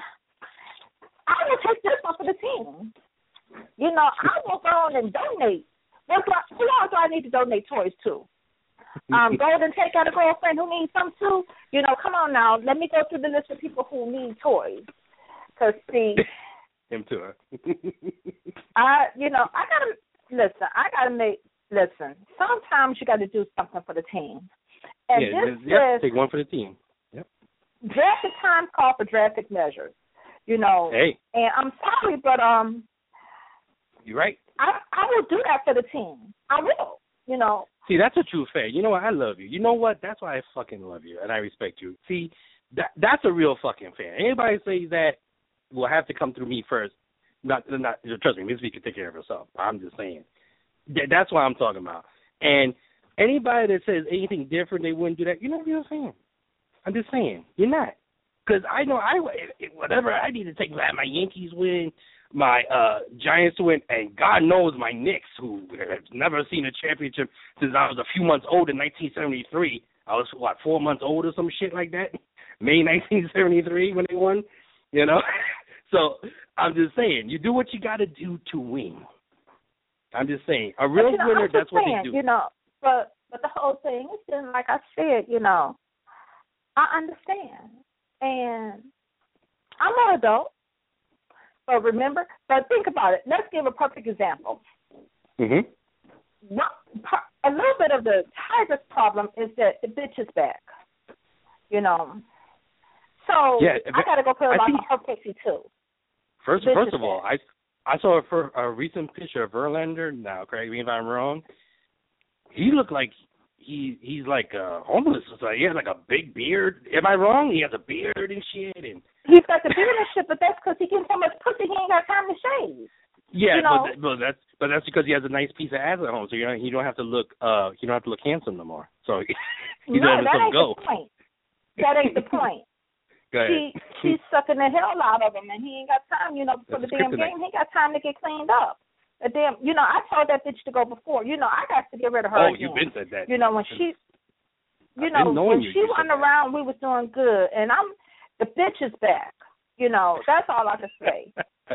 I will take this one for the team. You know, I will go on and donate. What's my, who else do I need to donate toys to? Um, Golden take out a girlfriend who needs some too. You know, come on now. Let me go through the list of people who need toys. Because, see, him too, huh? I, you know, I got to, listen, I got to make, listen, sometimes you got to do something for the team. And yeah, this yep, is, take one for the team. Yep. drastic times call for drastic measures, you know. Hey. And I'm sorry, but, um, you're right. I, I will do that for the team. I will, you know. See, that's a true fan. You know what? I love you. You know what? That's why I fucking love you, and I respect you. See, that that's a real fucking fan. Anybody says that will have to come through me first. Not, not trust me, Miss V can take care of herself. I'm just saying. That's what I'm talking about. And anybody that says anything different, they wouldn't do that, you're not a real fan. I'm just saying. You're not. Because I know I whatever I need to take that, my Yankees win, my uh, Giants win, and God knows my Knicks, who have never seen a championship since I was a few months old in nineteen seventy-three. I was, what, four months old or some shit like that? May nineteen seventy-three when they won, you know? So I'm just saying, you do what you got to do to win. I'm just saying, a real but, you know, winner, that's saying, what they do. You know, but, but the whole thing is just, like I said, you know, I understand. And I'm an adult. So remember, but think about it. Let's give a perfect example. Mm-hmm. Not, a little bit of the Tiger's problem is that the bitch is back. You know. So yeah, I got to go put a lot think, on her pussy, too. First, bitch first of all, I, I saw a, for, a recent picture of Verlander. Now, correct me if I'm wrong. He looked like he he's like uh, homeless. So he has like a big beard. Am I wrong? He has a beard and shit. And he's got the beard and shit, but that's because he gets so much pussy he ain't got time to shave. Yeah, you know? but, but that's but that's because he has a nice piece of ass at home, so you don't you don't have to look uh you don't have to look handsome no more. So he's no, letting that himself ain't go. the point. That ain't the point. Go ahead. She she's sucking the hell out of him, and he ain't got time. You know, for That's the damn game, he ain't got time to get cleaned up. The damn, you know, I told that bitch to go before. You know, I got to get rid of her. Oh, again. you've been said that. You know, when she, you I've know, when you, she you wasn't around, we was doing good, and I'm the bitch is back. You know, that's all I can say.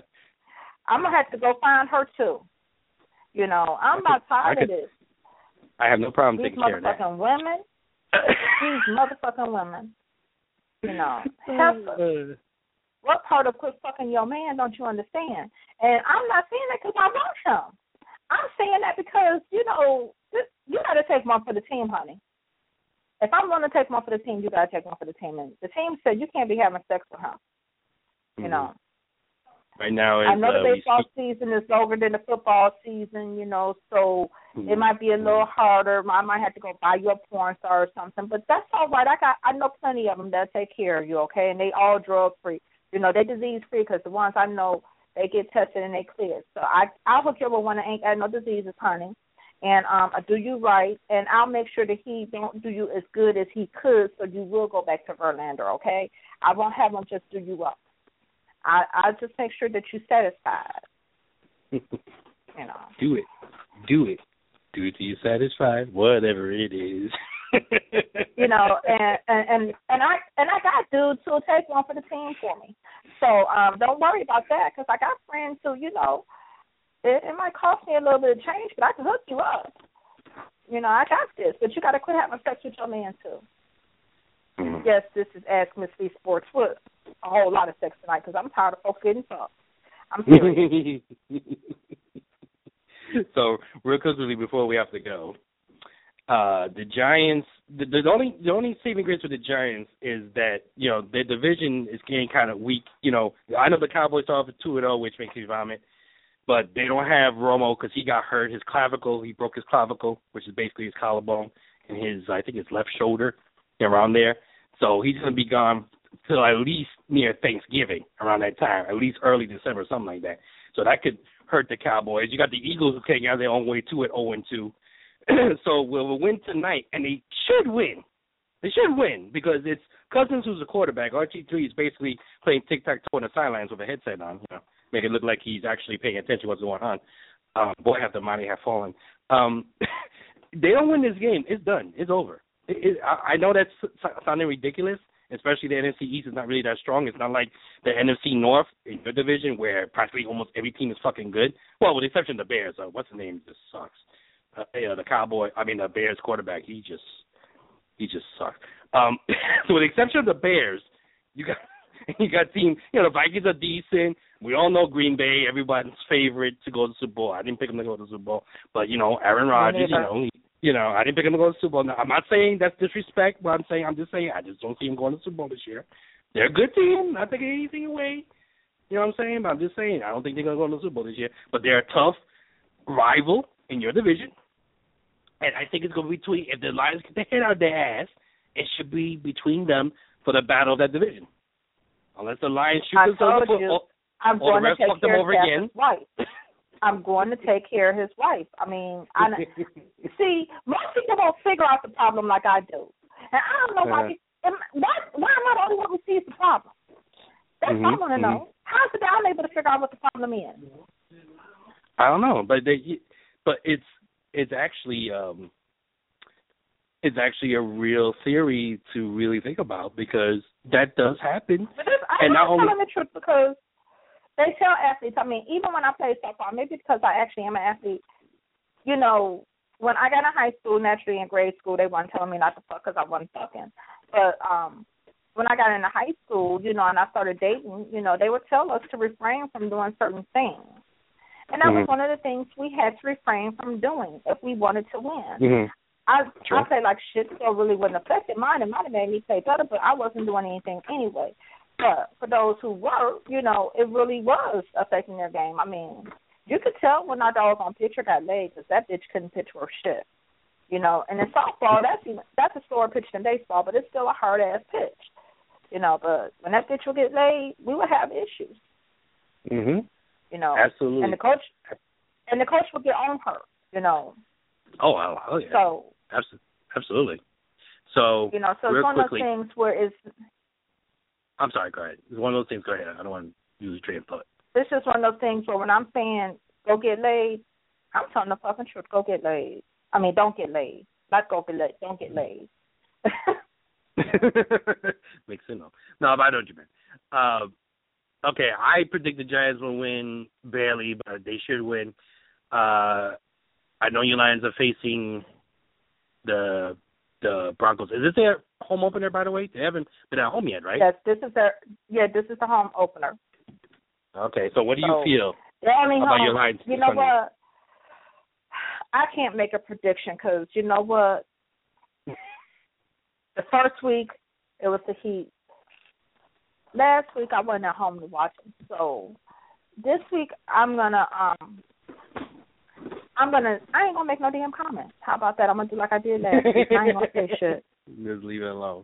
I'm gonna have to go find her too. You know, I'm about tired could, of this. I have no problem These taking care of that. motherfucking women. These motherfucking women. You know, Heifer, what part of quit fucking your man don't you understand? And I'm not saying that because I want him. I'm saying that because, you know, this, you got to take one for the team, honey. If I'm going to take one for the team, you got to take one for the team. And the team said you can't be having sex with him. You mm-hmm. know. Right now, I know uh, the baseball we... season is longer than the football season, you know, so mm-hmm. it might be a little harder. I might have to go buy you a porn star or something, but that's all right. I got, I know plenty of them that take care of you, okay, and they all drug free. You know, they disease free because the ones I know, they get tested and they clear. So I, I'll hook you up with one that ain't got no diseases, honey. and um, I do you right, and I'll make sure that he don't do you as good as he could, so you will go back to Verlander. Okay, I won't have him just do you up. I I'll just make sure that you're satisfied. You know. Do it. Do it. Do it till you're satisfied, whatever it is. You know, and, and and and I and I got dudes who'll take one for the team for me. So um, don't worry about that, because I got friends who, you know, it, it might cost me a little bit of change, but I can hook you up. You know, I got this, but you got to quit having sex with your man too. Mm-hmm. Yes, this is Ask Miss B Sports with a whole lot of sex tonight, because I'm tired of folks getting fucked. I'm serious. So, real quickly before we have to go, uh, the Giants, the, the only the only saving grace for the Giants is that, you know, their division is getting kind of weak. You know, I know the Cowboys are off at two and oh, which makes me vomit, but they don't have Romo because he got hurt. His clavicle, he broke his clavicle, which is basically his collarbone, and his, I think, his left shoulder, around there. So he's going to be gone till at least near Thanksgiving, around that time, at least early December, something like that. So that could hurt the Cowboys. You got the Eagles who taking out their own way to it, oh and two. So we'll win tonight, and they should win. They should win because it's Cousins who's the quarterback. R G three is basically playing tic-tac-toe on the sidelines with a headset on, you know, make it look like he's actually paying attention to what's going on. Um, boy, have the money have fallen. Um, they don't win this game, it's done. It's over. It, it, I, I know that's sounding ridiculous, especially the N F C East is not really that strong. It's not like the N F C North in your division where practically almost every team is fucking good. Well, with the exception of the Bears. Uh, what's the name? Just sucks. Uh, you know, the Cowboy, I mean the Bears quarterback, he just he just sucks. Um, so with the exception of the Bears, you got you got team. You know, the Vikings are decent. We all know Green Bay, everybody's favorite to go to the Super Bowl. I didn't pick them to go to the Super Bowl, but you know, Aaron Rodgers, you know, he, you know, I didn't pick him to go to the Super Bowl. Now, I'm not saying that's disrespect, but I'm saying I'm just saying I just don't see him going to the Super Bowl this year. They're a good team, not taking anything away. You know what I'm saying? But I'm just saying I don't think they're going to go to the Super Bowl this year. But they're a tough rival in your division. And I think it's going to be between, if the Lions get their head out of their ass, it should be between them for the battle of that division. Unless the Lions shoot I themselves told you, or, I'm or going the rest to take fuck them care over of again. His wife. I'm going to take care of his wife. I mean, I see, most people don't figure out the problem like I do. And I don't know why, uh-huh. why, why am I the only one who sees the problem? That's mm-hmm, what I want to mm-hmm. know. How's it that I'm able to figure out what the problem is? I don't know, but they, but it's it's actually um, it's actually a real theory to really think about because that does happen. But this, I'm and not not only telling the truth because they tell athletes. I mean, even when I played softball, maybe because I actually am an athlete. You know, when I got in high school, naturally in grade school, they weren't telling me not to fuck because I wasn't fucking. But um, when I got into high school, you know, and I started dating, you know, they would tell us to refrain from doing certain things. And that mm-hmm. was one of the things we had to refrain from doing if we wanted to win. Mm-hmm. I sure. I play like shit, so it really wouldn't affect it. Mine, it might have made me play better, but I wasn't doing anything anyway. But for those who were, you know, it really was affecting their game. I mean, you could tell when our doggone pitcher got laid because that bitch couldn't pitch worth shit. You know, and in softball, that's even, that's a slower pitch than baseball, but it's still a hard-ass pitch. You know, but when that bitch would get laid, we would have issues. Mm-hmm. You know, absolutely. And the coach, and the coach would get on her. You know. Oh, oh, oh yeah. So absolutely. So you know, so it's one quickly, of those things where it's. I'm sorry. Go ahead. It's one of those things. Go ahead. I don't want to use a train of thought. It's just one of those things where when I'm saying go get laid, I'm telling the fucking truth. Go get laid. I mean, don't get laid. Not go get laid. Don't get laid. Makes sense. No, but I know what you meant. Uh, Okay, I predict the Giants will win barely, but they should win. Uh, I know your Lions are facing the the Broncos. Is this their home opener, by the way? They haven't been at home yet, right? Yes, this is their yeah, this is the home opener. Okay, so what do so, you feel only about home, your Lions? You know Sunday? what? I can't make a prediction because you know what? The first week it was the Heat. Last week I wasn't at home to watch them, so this week I'm gonna um I'm gonna I ain't gonna make no damn comments. How about that? I'm gonna do like I did last week. I ain't gonna say shit. Just leave it alone.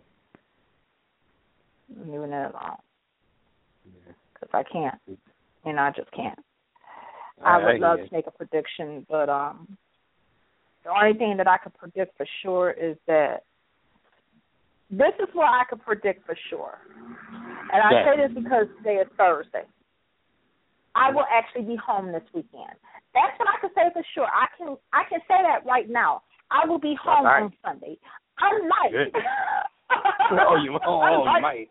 I'm leaving it alone because I can't. You know, I just can't. I, I would I love to make a prediction, but um, The only thing that I could predict for sure is that this is what I could predict for sure. And I yeah. say this because today is Thursday. I will actually be home this weekend. That's what I can say for sure. I can I can say that right now. I will be home right. on Sunday. I might. oh, you, oh, oh, you might.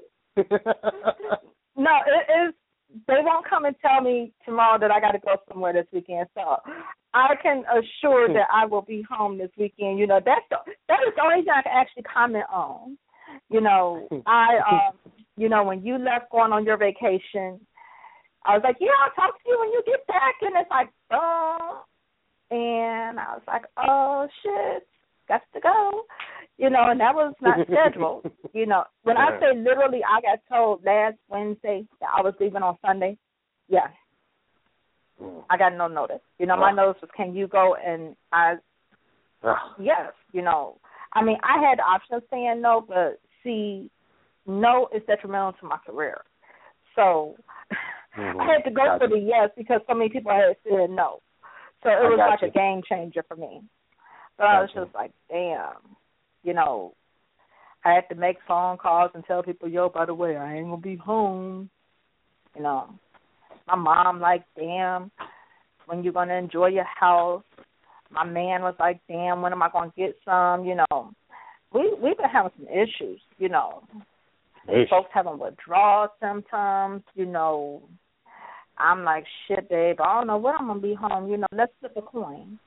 No, it is. They won't come and tell me tomorrow that I got to go somewhere this weekend. So I can assure that I will be home this weekend. You know, that's the, that is the only thing I can actually comment on. You know, I, um, you know, when you left going on your vacation, I was like, yeah, I'll talk to you when you get back. And it's like, oh. And I was like, oh, shit, got to go. You know, and that was not scheduled. You know, when yeah. I say literally, I got told last Wednesday that I was leaving on Sunday. Yeah. Mm. I got no notice. You know, oh. my notice was, can you go? And I, oh. yes, you know. I mean, I had the option of saying no, but see, no is detrimental to my career. So mm-hmm. I had to go gotcha. for the yes because so many people had said no. So it I was like you. a game changer for me. But gotcha. I was just like, damn. You know, I had to make phone calls and tell people, yo, by the way, I ain't going to be home. You know, my mom like, damn, when you going to enjoy your house? My man was like, damn, when am I going to get some? You know, we, we've been having some issues, you know. Ish. Folks having withdrawal symptoms, you know. I'm like, shit, babe, I don't know when I'm going to be home. You know, let's flip a coin.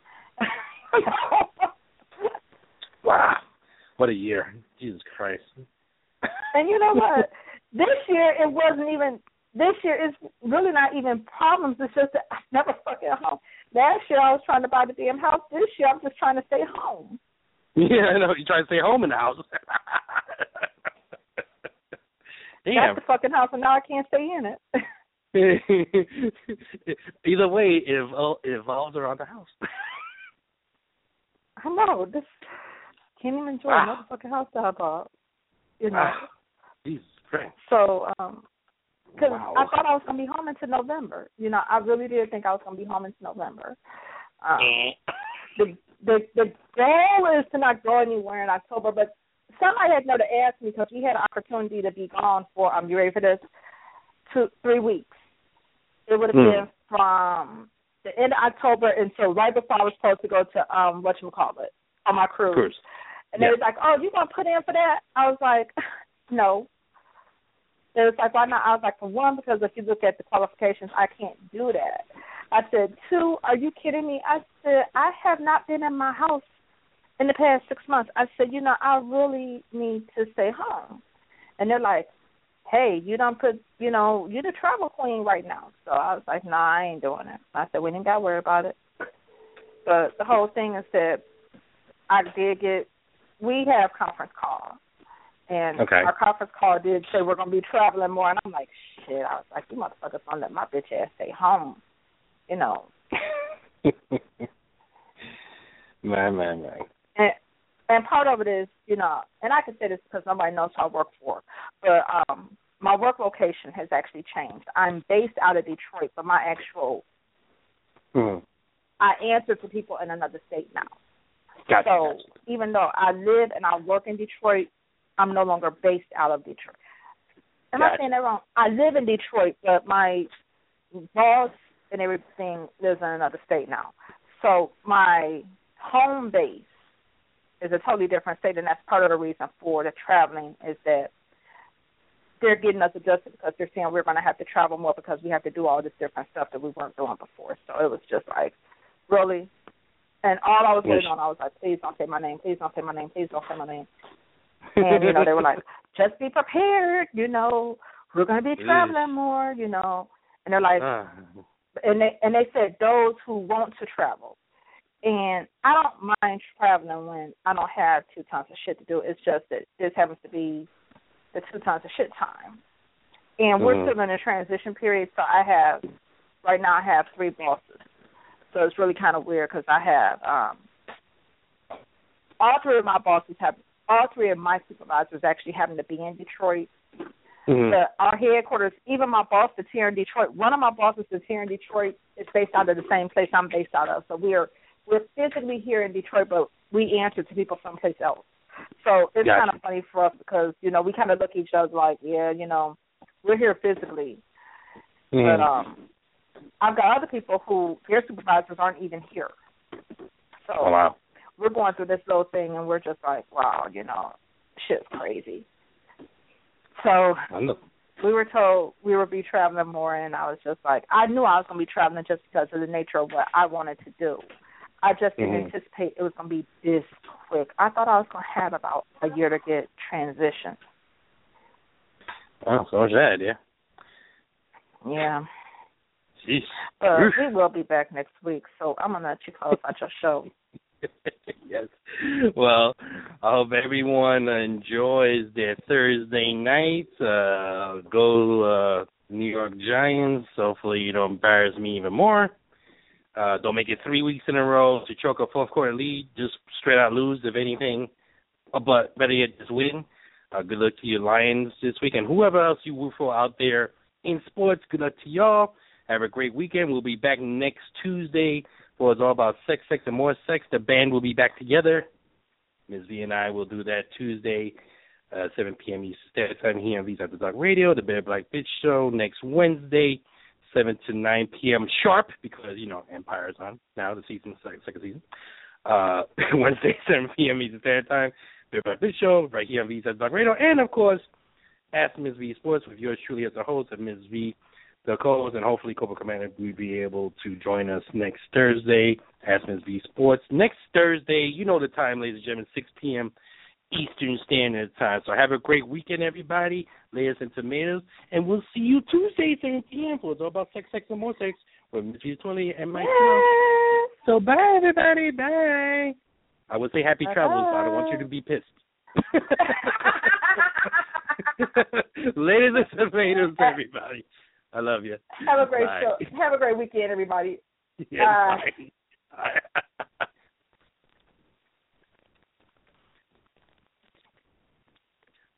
Wow. What a year. Jesus Christ. And you know what? This year, it wasn't even, this year, it's really not even problems. It's just that I never fucking home. Last year, I was trying to buy the damn house. This year, I'm just trying to stay home. Yeah, I know. You're trying to stay home in the house. Damn. That's the fucking house, and now I can't stay in it. Either way, it, it evolves around the house. I know. This... Can't even enjoy wow. a motherfucking house that I bought. You know. Wow. Jesus Christ. So, um, because wow. I thought I was going to be home until November. You know, I really did think I was going to be home until November. Um, the, the the goal is to not go anywhere in October, but somebody had know to ask me because we had an opportunity to be gone for, um, you ready for this, two, three weeks. It would have mm. been from the end of October until right before I was supposed to go to, um, whatchamacallit, on my cruise. cruise. And yeah. they was like, oh, you going to put in for that? I was like, no. They was like, why not? I was like, for one, because if you look at the qualifications, I can't do that. I said, two, are you kidding me? I said, I have not been in my house in the past six months. I said, you know, I really need to stay home. And they're like, hey, you don't put, you know, you're the travel queen right now. So I was like, nah, I ain't doing it. I said, we didn't got to worry about it. But the whole thing is that I did get, we have conference calls. And okay. our conference call did say we're going to be traveling more. And I'm like, shit. I was like, you motherfuckers going to let my bitch ass stay home. You know. man, man, man. And, and part of it is, you know, and I can say this because nobody knows who I work for, but um, my work location has actually changed. I'm based out of Detroit, but my actual, mm. I answer to people in another state now. Gotcha, so gotcha. even though I live and I work in Detroit, I'm no longer based out of Detroit. Am gotcha. I saying that wrong? I live in Detroit, but my boss and everything lives in another state now. So my home base is a totally different state, and that's part of the reason for the traveling is that they're getting us adjusted because they're saying we're going to have to travel more because we have to do all this different stuff that we weren't doing before. So it was just like, really? And all I was waiting on, I was like, please don't say my name, please don't say my name, please don't say my name. And, you know, they were like, just be prepared, you know, we're going to be traveling more, you know. And they're like, uh. and they and they said those who want to travel. And I don't mind traveling when I don't have two tons of shit to do. It's just that this happens to be the two tons of shit time. And we're mm-hmm. still in a transition period, so I have, right now I have three bosses. So it's really kind of weird because I have, um, all three of my bosses have, all three of my supervisors actually happen to be in Detroit. Mm-hmm. The, our headquarters, even my boss that's here in Detroit, one of my bosses that's here in Detroit is based out of the same place I'm based out of. So we are we're physically here in Detroit, but we answer to people someplace else. So it's Gotcha. kind of funny for us because, you know, we kind of look at each other like, yeah, you know, we're here physically. Mm-hmm. But um, I've got other people who, their supervisors aren't even here. So oh, wow. we're going through this little thing, and we're just like, wow, you know, shit's crazy. So we were told we would be traveling more, and I was just like, I knew I was going to be traveling just because of the nature of what I wanted to do. I just didn't mm-hmm. anticipate it was going to be this quick. I thought I was going to have about a year to get transitioned. Oh, so was that, yeah. Yeah. Jeez. But we will be back next week, so I'm going to let you close out your show. Yes. Well, I hope everyone enjoys their Thursday night. Uh, go uh, New York Giants. Hopefully you don't embarrass me even more. Uh, don't make it three weeks in a row to choke a fourth-quarter lead. Just straight out lose, if anything. Uh, but better yet, just win. Uh, good luck to your Lions this week. And whoever else you root for out there in sports, good luck to y'all. Have a great weekend. We'll be back next Tuesday for It's All About Sex, Sex, and More Sex. The band will be back together. Miz V and I will do that Tuesday, uh, seven p.m. Eastern Standard Time here on V's After Dark Radio, the Bear Black Bitch Show, next Wednesday, seven to nine p.m. sharp, because, you know, Empire's on now, the season, second season. Uh, Wednesday, seven p.m. Eastern Standard Time, Bear Black Bitch Show, right here on V's After Dark Radio. And, of course, Ask Miz V Sports with yours truly as the host of Miz V, the co-host, and hopefully Cobra Commander will be able to join us next Thursday, Ask Miz V Sports. Next Thursday, you know the time, ladies and gentlemen, six p.m. Eastern Standard Time. So have a great weekend, everybody. Layers and tomatoes. And we'll see you Tuesday, seven p.m. for It's All About Sex, Sex, and More Sex with Miz V Twilly and myself. So bye, everybody. Bye. I would say happy Bye-bye. travels, but I don't want you to be pissed. Layers and tomatoes, everybody. I love you. Have a great Bye. show. Have a great weekend, everybody. Yeah, Bye. bye. Bye.